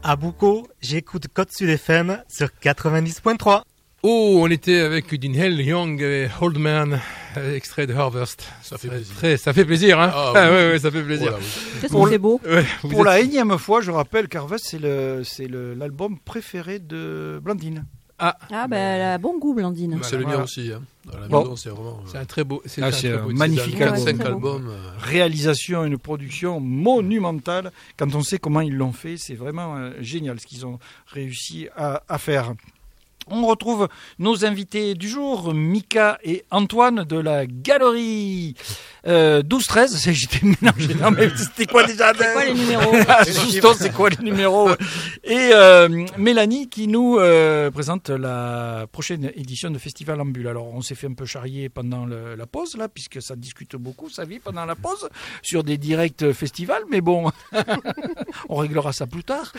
à Boucau, j'écoute Côte Sud F M sur quatre-vingt-dix point trois. Oh, on était avec du Neil Young et Old Man, euh, extrait de Harvest. Ça fait plaisir. Très, ça fait plaisir, hein. Ah, Ah, oui. ouais, ouais, ça fait plaisir. Voilà, oui. Qu'est-ce qu'on fait beau. Ouais, vous Pour êtes- la énième fois, je rappelle qu'Harvest, c'est le, c'est le, l'album préféré de Blandine. Ah, Ah, ben, elle a bon goût, Blandine. Voilà, C'est le mien voilà. aussi. Hein. À la Bon. maison, c'est vraiment. c'est un très beau, c'est Ah, un c'est très un beau magnifique titre. album. Cinq très bon. albums. euh, Réalisation, une production monumentale. Quand on sait comment ils l'ont fait, c'est vraiment euh, génial ce qu'ils ont réussi à, à faire. On retrouve nos invités du jour, Mika et Antoine de la galerie euh, douze treize. C'est- J'étais mélangé. Non, mais c'était quoi déjà C'est quoi les numéros? Ah, Justement, c'est quoi les numéros? Et euh, Mélanie qui nous euh, présente la prochaine édition de Festival en Bulle. Alors, on s'est fait un peu charrier pendant le- la pause, là, puisque ça discute beaucoup, sa vie, pendant la pause, sur des directs festivals, mais bon, on réglera ça plus tard.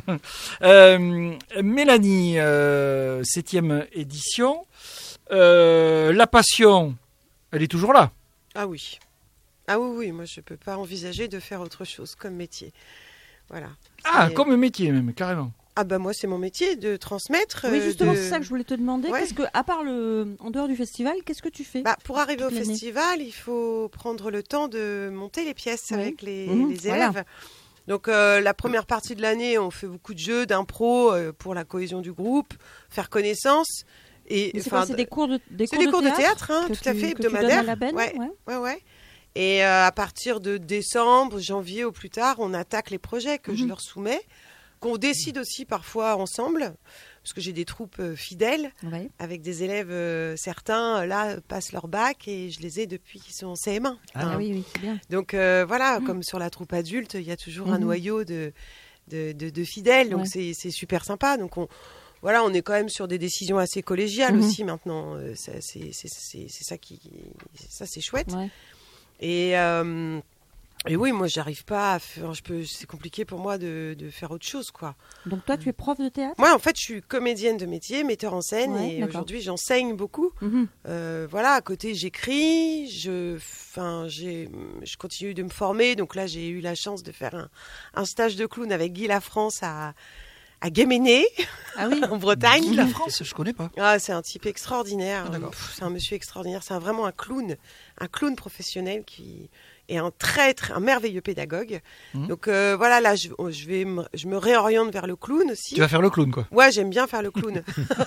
euh, Mélanie, euh, septième édition. Euh, la passion, elle est toujours là. Ah oui. Ah oui, oui, moi je peux pas envisager de faire autre chose comme métier. Voilà. Ah, C'est- comme métier même, carrément. Ah bah moi c'est mon métier de transmettre. Oui, euh, justement, de- c'est ça que je voulais te demander. Ouais. Qu'est-ce que, à part le, en dehors du festival, qu'est-ce que tu fais? Bah, pour arriver au toute l'année. festival, il faut prendre le temps de monter les pièces Oui. avec les, Mhm, les voilà. élèves. Donc euh, la première partie de l'année, on fait beaucoup de jeux, d'impro euh, pour la cohésion du groupe, faire connaissance. Et Mais c'est enfin, quoi, c'est des cours de, des c'est cours des cours de théâtre, hein, que tout à tu- fait, que tu donnes à hebdomadaires. la benne, ouais, ouais. ouais, ouais. Et euh, à partir de décembre, janvier au plus tard, on attaque les projets que je Mhm. leur soumets, qu'on décide aussi parfois ensemble, parce que j'ai des troupes euh, fidèles Ouais. avec des élèves, euh, certains euh, là passent leur bac et je les ai depuis qu'ils sont en C M un. Ah, Hein. oui, oui, c'est bien. Donc euh, voilà, comme sur la troupe adulte, il y a toujours un Mhm. noyau de, de, de- de fidèles, donc Ouais. c'est c'est super sympa. Donc on, voilà, on est quand même sur des décisions assez collégiales Mhm. aussi maintenant. Euh, ça, C'est c'est- c'est- c'est ça qui, ça c'est chouette. Ouais. Et, euh, et oui, moi j'arrive pas à faire, je peux, c'est compliqué pour moi de, de faire autre chose quoi. Donc toi, tu es prof de théâtre? Moi en fait je suis comédienne de métier, metteur en scène Ouais, et d'accord. aujourd'hui j'enseigne beaucoup. Mhm. Euh, voilà, à côté j'écris, je, enfin, j'ai, je continue de me former. Donc là, j'ai eu la chance de faire un, un stage de clown avec Guy Lafrance à, à Guéméné, Ah oui. en Bretagne. Guy Lafrance, je connais pas. Ah, c'est un type extraordinaire. Ah, d'accord. Pff, c'est un monsieur extraordinaire. C'est un- vraiment un clown, un clown professionnel qui est un très, très, un merveilleux pédagogue. Mhm. Donc euh, voilà, là, je, je vais, me, je me réoriente vers le clown aussi. Tu vas faire le clown, quoi. Ouais, j'aime bien faire le clown.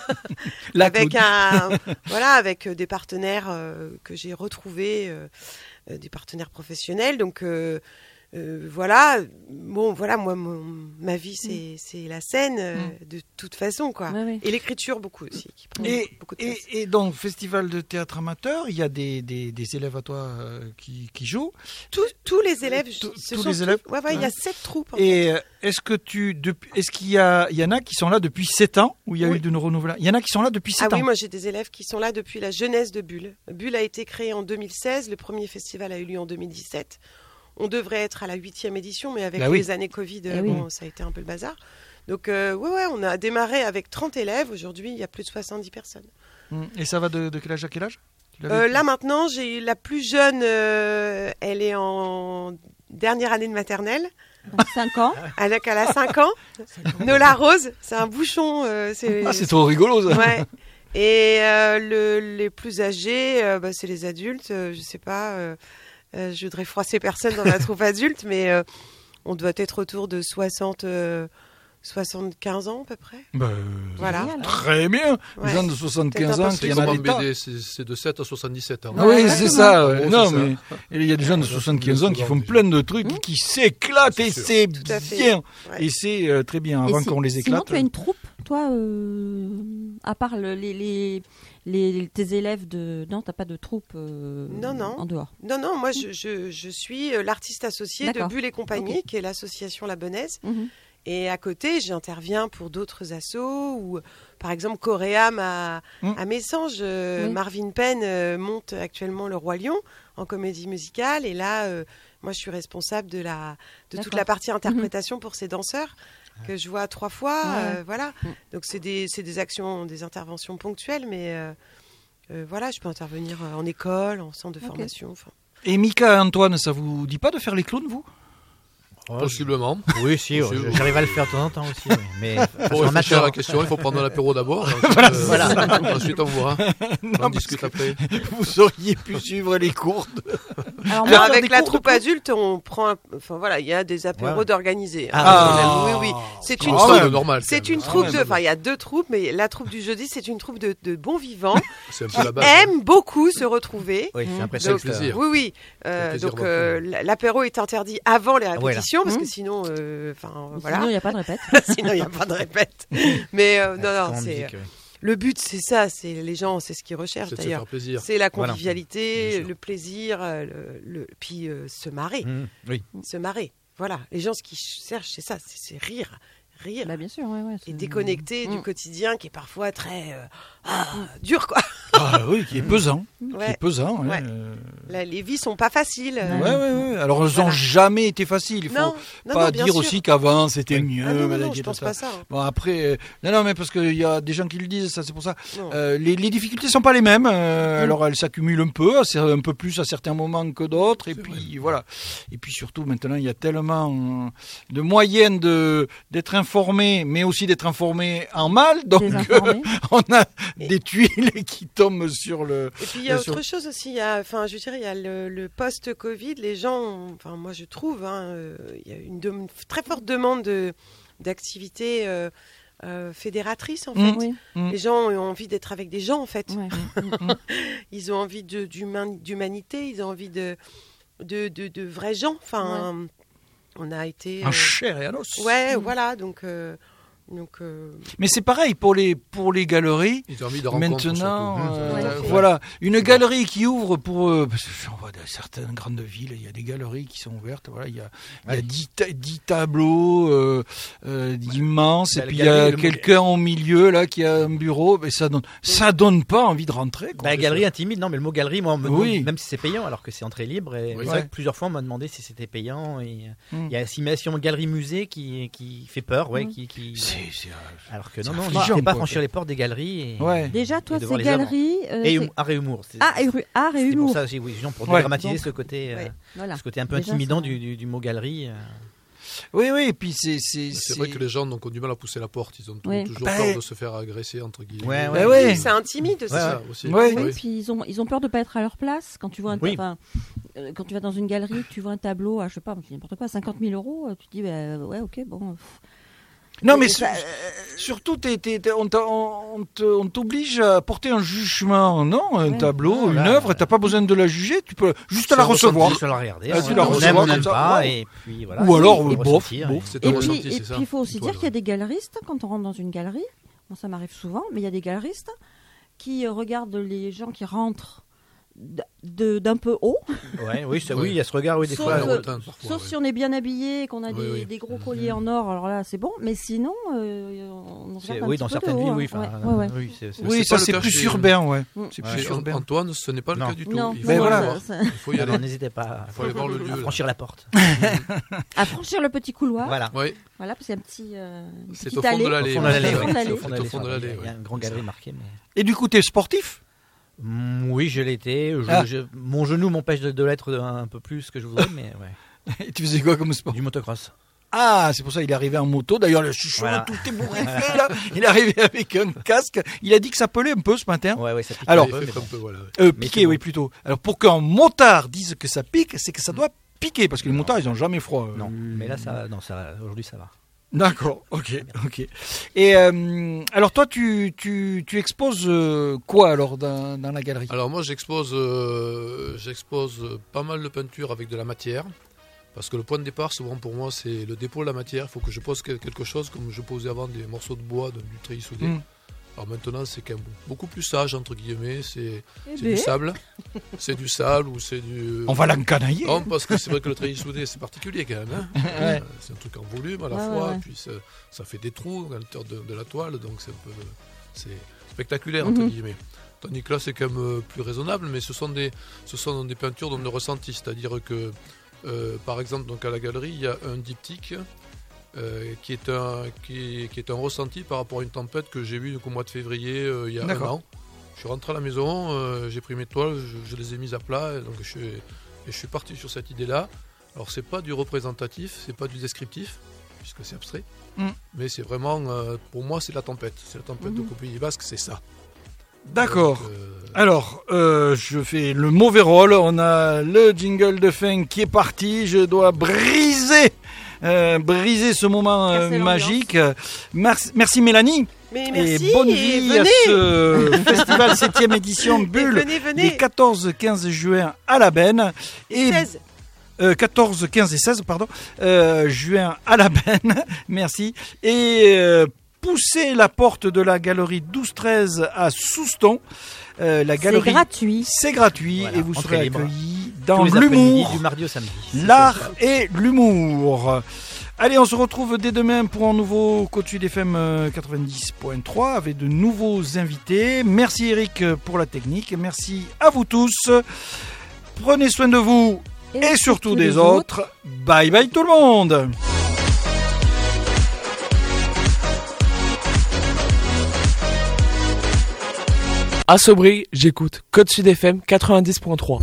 La avec clown. un voilà avec euh, des partenaires euh, que j'ai retrouvés euh, euh, des partenaires professionnels donc euh, euh, voilà bon voilà moi mon- ma vie c'est c'est la scène euh, de toute façon quoi. Ouais, ouais. Et l'écriture beaucoup aussi qui prend Et, beaucoup de place. et, et donc, festival de théâtre amateur, il y a des, des, des élèves à toi euh, qui, qui jouent. tous tous les élèves Tous- ce tous sont les élèves ouais, ouais, il y a Ouais. sept troupes en fait. Et euh, est-ce que tu, depuis- est-ce qu'il y a, il y en a qui sont là depuis sept ans où il y a Oui. eu de nos renouvelations? Il y en a qui sont là depuis Ah sept oui, ans. moi j'ai des élèves qui sont là depuis la jeunesse de Bulle. Bulle a été créé en deux mille seize, le premier festival a eu lieu en deux mille dix-sept. On devrait être à la huitième édition, mais avec Bah oui. les années Covid, Eh euh, oui. bon, ça a été un peu le bazar. Donc euh, ouais, ouais, on a démarré avec trente élèves. Aujourd'hui, il y a plus de soixante-dix personnes. Mm. Et ça va de, de quel âge à quel âge? Tu l'avais Euh, dit là maintenant, j'ai la plus jeune, euh, elle est en dernière année de maternelle. Donc cinq ans. Elle a, elle a cinq ans. Nola Rose, c'est un bouchon. euh, c'est Ah, c'est trop rigolo, ça. Ouais. Et euh, le, les plus âgés, euh, bah, c'est les adultes. euh, je sais pas, euh, euh, je voudrais froisser personne dans la troupe adulte, mais euh, on doit être autour de soixante, euh, soixante-quinze ans à peu près. Bah, Voilà. Génial. Très bien. Ouais. Les gens de soixante-quinze Peut-être un ans peu qui C'est en comme a en des tas. B D, c'est c'est de sept à soixante-dix-sept ans. Ah oui, Ouais, c'est exactement. ça. ouais. Oh, Non, c'est ça. mais il y a des gens de Ouais, soixante-quinze ans qui souvent, font déjà. plein de trucs qui s'éclatent et C'est sûr. c'est Tout à fait. bien. Ouais. Et c'est euh, très bien Et avant si- qu'on les Sinon, éclate. tu as une troupe, toi, euh, à part le- les, les, les- tes élèves de... Non, t'as pas de troupe euh, Non, non. en dehors. Non, non, moi je, je, je suis euh, l'artiste associé de D'accord. Bulle et compagnie, Ok. qui est l'association La Bonnaise. Mhm. Et à côté, j'interviens pour d'autres assos, ou par exemple Coréam à, Mm. à Messanges. euh, Oui. Marvin Penn euh, monte actuellement Le Roi Lion en comédie musicale. Et là, euh, moi je suis responsable de, la, de toute D'accord. la partie interprétation pour ces danseurs que je vois trois fois. Ouais. euh, voilà. Mm. Donc c'est des, c'est des actions, des interventions ponctuelles, mais euh, euh, voilà, je peux intervenir euh, en école, en centre de Ok. formation. Enfin. Et Mika et Antoine, ça vous dit pas de faire les clowns, vous? Possiblement. Oui, si, Possible. j'arrive à le faire de temps en temps aussi. Mais, mais Pour réfléchir à la question, il faut prendre l'apéro d'abord. Ensuite, Voilà, euh, voilà. ensuite on voit. Non, On discute après. Vous auriez pu suivre les cours. De... Alors, Alors moi, avec des la cours de troupe plus. adulte, on prend, un- enfin voilà, il y a des apéros Ouais, ouais. d'organiser. Ah. oui, oui, c'est une Ah, troupe. ouais. normal. C'est quand une même. troupe Ah, de, ouais, enfin il y a deux troupes, mais la troupe du jeudi, c'est une troupe de, de bons vivants C'est un peu qui la base. hein. aiment beaucoup se retrouver. Oui, c'est Donc, impressionnant. C'est le plaisir. Oui, oui. Ça Euh, fait plaisir donc d'en euh, trouver. l'apéro est interdit avant les voilà. répétitions parce Mmh. que sinon, euh, enfin voilà, Sinon, il n'y a pas de répète. sinon il n'y a pas de répète. Mais euh, non, non, En c'est musique, ouais. le but, c'est ça, c'est les gens, c'est ce qu'ils recherchent C'est de se d'ailleurs. faire plaisir. C'est la Voilà. convivialité, Bien sûr. le plaisir, euh, le, le- puis euh, se marrer, Mmh, oui. se marrer. Voilà, les gens ce qu'ils cherchent, c'est ça, c'est c'est rire, rire. Bah, bien sûr, ouais, ouais. Et c'est- déconnecté du Mm. quotidien qui est parfois très euh, ah, dur quoi. Ah oui, qui est pesant. Qui Ouais. est pesant. Ouais. Ouais. Euh, Là, les vies sont pas faciles. Ouais, ouais, ouais. Alors, elles Voilà. n'ont jamais été faciles. Il faut Non, non, pas non, bien dire sûr. aussi qu'avant c'était mieux. Ah non, non, voilà, non, qui je est pense ça. pas ça. hein. Bon, après, euh, non, non, mais parce qu'il y a des gens qui le disent, ça, c'est pour ça. Non. Euh, les, les difficultés sont pas les mêmes. euh, Mm. Alors, elles s'accumulent un peu, c'est un peu plus à certains moments que d'autres. Et puis, voilà. Et puis, surtout, maintenant, il y a tellement euh, de moyens de, d'être informé, mais aussi d'être informé en mal. Donc, Désinformé. on a des tuiles qui tombent sur le. Et puis il y a Bien sûr. autre chose aussi. Il y a, enfin, je dirais, il y a le, le post-Covid. Les gens, ont- enfin, moi je trouve, hein, euh, il y a une, dem- très forte demande de, d'activités euh, euh, fédératrices en fait. Mm. Oui. Mm. Les gens ont envie d'être avec des gens en fait. Ouais. Ils ont envie de, d'humain- d'humanité. Ils ont envie de, de, de, de vrais gens. Enfin, on a été. En euh, chair et en os. Ouais, voilà. Donc, euh, donc. euh, Mais c'est pareil pour les, pour les galeries. Ils ont envie de rencontres. Maintenant, surtout. euh, Ouais, c'est voilà, une galerie qui ouvre pour. euh, parce que j'en vois dans certaines grandes villes, il y a des galeries qui sont ouvertes. Voilà, il y a, il y a Ouais. dix, ta- dix tableaux euh, euh, immenses, Bah, et la puis il y galerie, a le- quelqu'un au milieu là qui a un bureau. Mais ça donne, ça donne pas envie de rentrer. quoi. Bah, galerie intimide, non, mais le mot galerie, moi, on me demande, Oui. même si c'est payant, alors que c'est entrée libre. Et Oui. c'est vrai Ouais. que plusieurs fois, on m'a demandé si c'était payant. Et euh, Mm. il y a la simulation galerie-musée qui, qui fait peur, ouais, Mm. qui, qui... C'est, c'est, euh, alors que c'est non, non, affligeant, on ne pas quoi. franchir les portes des galeries. Et, Ouais. Déjà, toi, Et de voir ces les œuvres. galeries. euh, Et c'est- hum- art et humour. c'est- Ah, et ru- art et c'est pour humour. ça, j'ai- oui, non, pour Ouais. dédramatiser Donc, ce côté, euh, ouais. Voilà. ce côté un peu Déjà, intimidant ça- du, du, du mot galerie. euh. Oui, oui, et puis c'est. C'est, C'est vrai que les gens donc, ont du mal à pousser la porte. Ils ont Oui. toujours Bah, peur de se faire agresser, entre guillemets. Ouais, ouais. Bah ouais. Ça intimide aussi. C'est ça aussi. Ouais. Oui, Oui. puis ils ont, ils ont peur de pas être à leur place. Quand tu vois un Oui. enfin, euh, quand tu vas dans une galerie, tu vois un tableau à, je sais pas, n'importe quoi, cinquante mille euros, euh, tu te dis, bah, ouais, ok, bon. pff. Non, mais Et sur- ça, surtout, t'es- t'es- t'es- on t'a- on te- on t'oblige à porter un jugement. Non, un Ouais. tableau, Oh une là, œuvre, là. t'as pas besoin de la juger, tu peux juste C'est la un recevoir. ressenti. Je vais la regarder. Ah, hein. tu la on recevoir aime, on comme n'aime ça, pas, ouais. et puis voilà. Ou alors, il euh, faut bof, ressentir, bof, et- C'est Et un puis, ressenti, et c'est puis ça. il faut aussi C'est dire toi, qu'il y a des galeristes, quand on rentre dans une galerie, bon, ça m'arrive souvent, mais il y a des galeristes qui euh, regardent les gens qui rentrent d- de- d'un peu haut, Ouais, oui, ça, Ouais. oui, il y a ce regard, oui, des Sauf, fois. Ouais, euh, on teint, parfois, sauf ouais. si on est bien habillé, qu'on a Oui, des, oui. des gros colliers en or, alors là c'est bon, mais sinon, euh, on C'est- regarde un oui, petit dans peu certaines de haut, villes, hein. oui. enfin, Ouais, ouais, ouais. oui, c'est- c'est- Oui, c'est ça pas le c'est cas plus chez- urbain, ouais. Mm. C'est Ouais. plus Chez urbain. Antoine, ce n'est pas le Non. cas du tout. Non, Il Ben non, voilà. ça- ça- Il faut y aller. Alors n'hésitez pas Il faut aller voir le à lieu. là. franchir la porte. à franchir le petit couloir, voilà, Voilà. parce qu'il y a un petit, euh, une C'est petite au fond allée. de l'allée. Au fond de l'allée, Au fond ouais. de l'allée. C'est au fond de C'est au l'allée, fond de ça, l'allée, Il y a ouais. un grand galerie marqué. Mais... Et du coup, t'es sportif? Mm, Oui, je l'étais. Je- Ah. je- Mon genou m'empêche de, de l'être un peu plus que je voudrais, mais ouais. Et tu faisais quoi comme sport? Du motocross. Ah, c'est pour ça qu'il est arrivé en moto. D'ailleurs, le chouchou, Voilà. tout est bourré, là. Il est arrivé avec un casque. Il a dit que ça pelait un peu ce matin. Ouais, ouais, ça pique Alors, un peu, Il mais fait bon. un peu, voilà. Euh, Mais piqué, c'est bon. oui, plutôt. Alors, pour qu'un motard dise que ça pique, c'est que ça doit piquer, parce que les motards, ils ont jamais froid. Non, mais là, ça, non, ça, aujourd'hui, ça va. D'accord, ok, ok. Et euh, alors, toi, tu, tu, tu exposes euh, quoi alors dans, dans la galerie? Alors moi j'expose euh, j'expose pas mal de peintures avec de la matière. Parce que le point de départ, souvent pour moi, c'est le dépôt de la matière. Il faut que je pose quel- quelque chose comme je posais avant des morceaux de bois, de- du treillis soudé. Mm. Alors maintenant, c'est quand même beaucoup plus sage, entre guillemets. C'est Eh c'est ben. du sable. C'est du sable ou c'est du... On va l'encanailler. Non, parce que c'est vrai que le treillis soudé, c'est particulier quand même. hein. Ouais. Euh, C'est un truc en volume à la Ouais, fois. ouais, ouais. Puis ça, ça fait des trous à l'intérieur de, de la toile. Donc c'est un peu... C'est spectaculaire, entre Mhm. guillemets. Tandis que là, c'est quand même euh, plus raisonnable. Mais ce sont des, ce sont des peintures dont le ressenti. C'est-à-dire que... Euh, par exemple, donc à la galerie, il y a un diptyque euh, qui, est un, qui, est, qui est un ressenti par rapport à une tempête que j'ai vue au mois de février euh, il y a un D'accord. an. Je suis rentré à la maison, euh, j'ai pris mes toiles, je, je les ai mises à plat, et donc je, suis- et je suis parti sur cette idée-là. Alors c'est pas du représentatif, c'est pas du descriptif, puisque c'est abstrait, mm. mais c'est vraiment, euh, pour moi, c'est la tempête. C'est la tempête mm-hmm. de Pays Basque, c'est ça. D'accord. Donc, euh... Alors, euh, je fais le mauvais rôle. On a le jingle de fin qui est parti. Je dois briser, euh, briser ce moment euh, magique. Merci, merci Mélanie. Mais merci, et bonne et vie venez. à ce festival septième édition Bulle venez, venez. les quatorze, quinze juin à la Benne. Et seize. Euh, quatorze, quinze et seize, pardon, euh, juin à la Benne, merci. Et euh, poussez la porte de la galerie douze treize à Souston. Euh, la galerie, c'est gratuit. C'est gratuit voilà, et vous serez libre. accueillis dans Tous les l'humour, du mardi au samedi. l'art et l'humour. Allez, on se retrouve dès demain pour un nouveau Côte Sud F M quatre-vingt-dix point trois avec de nouveaux invités. Merci Eric pour la technique. Merci à vous tous. Prenez soin de vous et, et surtout des autres. autres. Bye bye tout le monde. À Sobry, j'écoute Côte Sud F M quatre-vingt-dix point trois.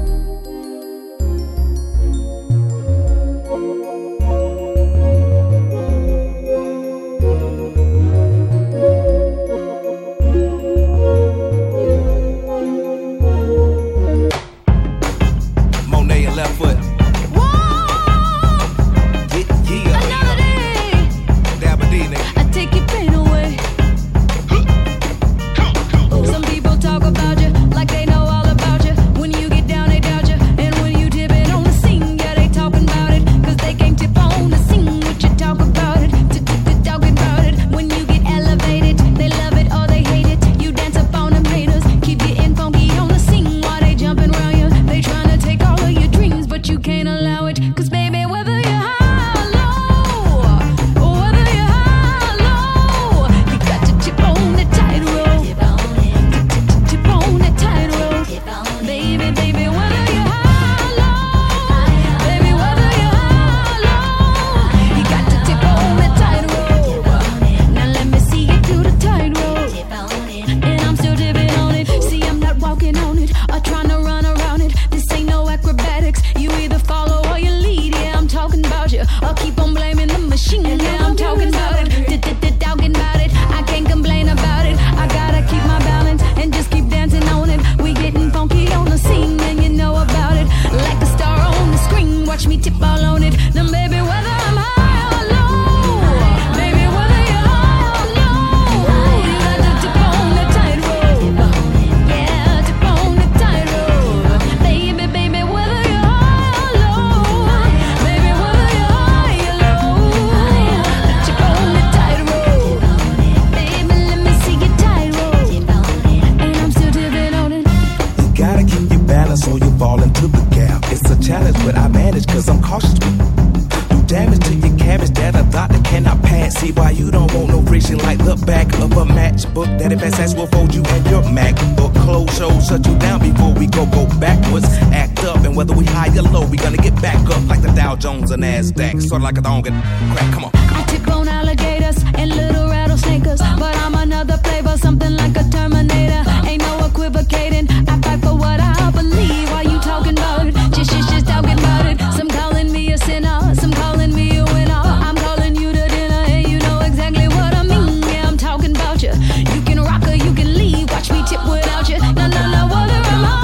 Sort of like a dog and crack, come on. I tip on alligators and little rattlesnakers, but I'm another flavor, something like a Terminator. Ain't no equivocating, I fight for what I believe. Why you talking about it? Just, just, just talking about it. Some calling me a sinner, some calling me a winner. I'm calling you to dinner, and you know exactly what I mean. Yeah, I'm talking about you. You can rock or you can leave. Watch me tip without you. No, no, no, whether am I?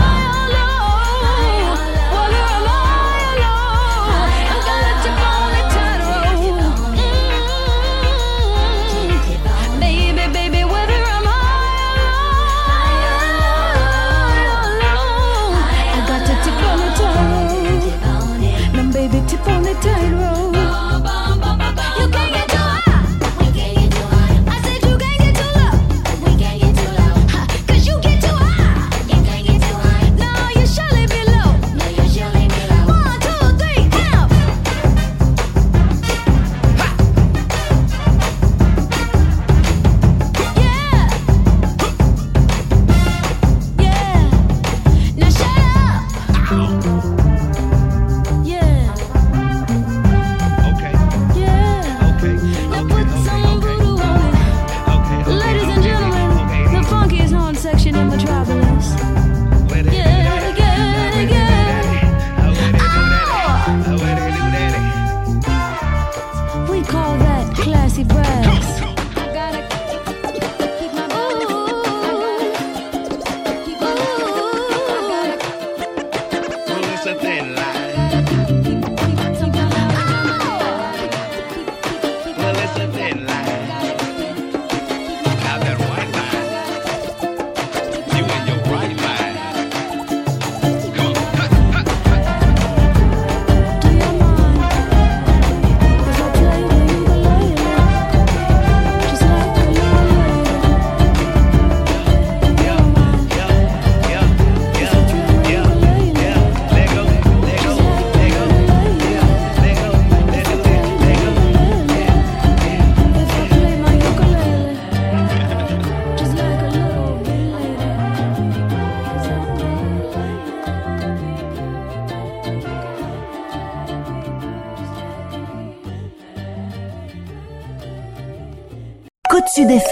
Mm-hmm. Sud F M.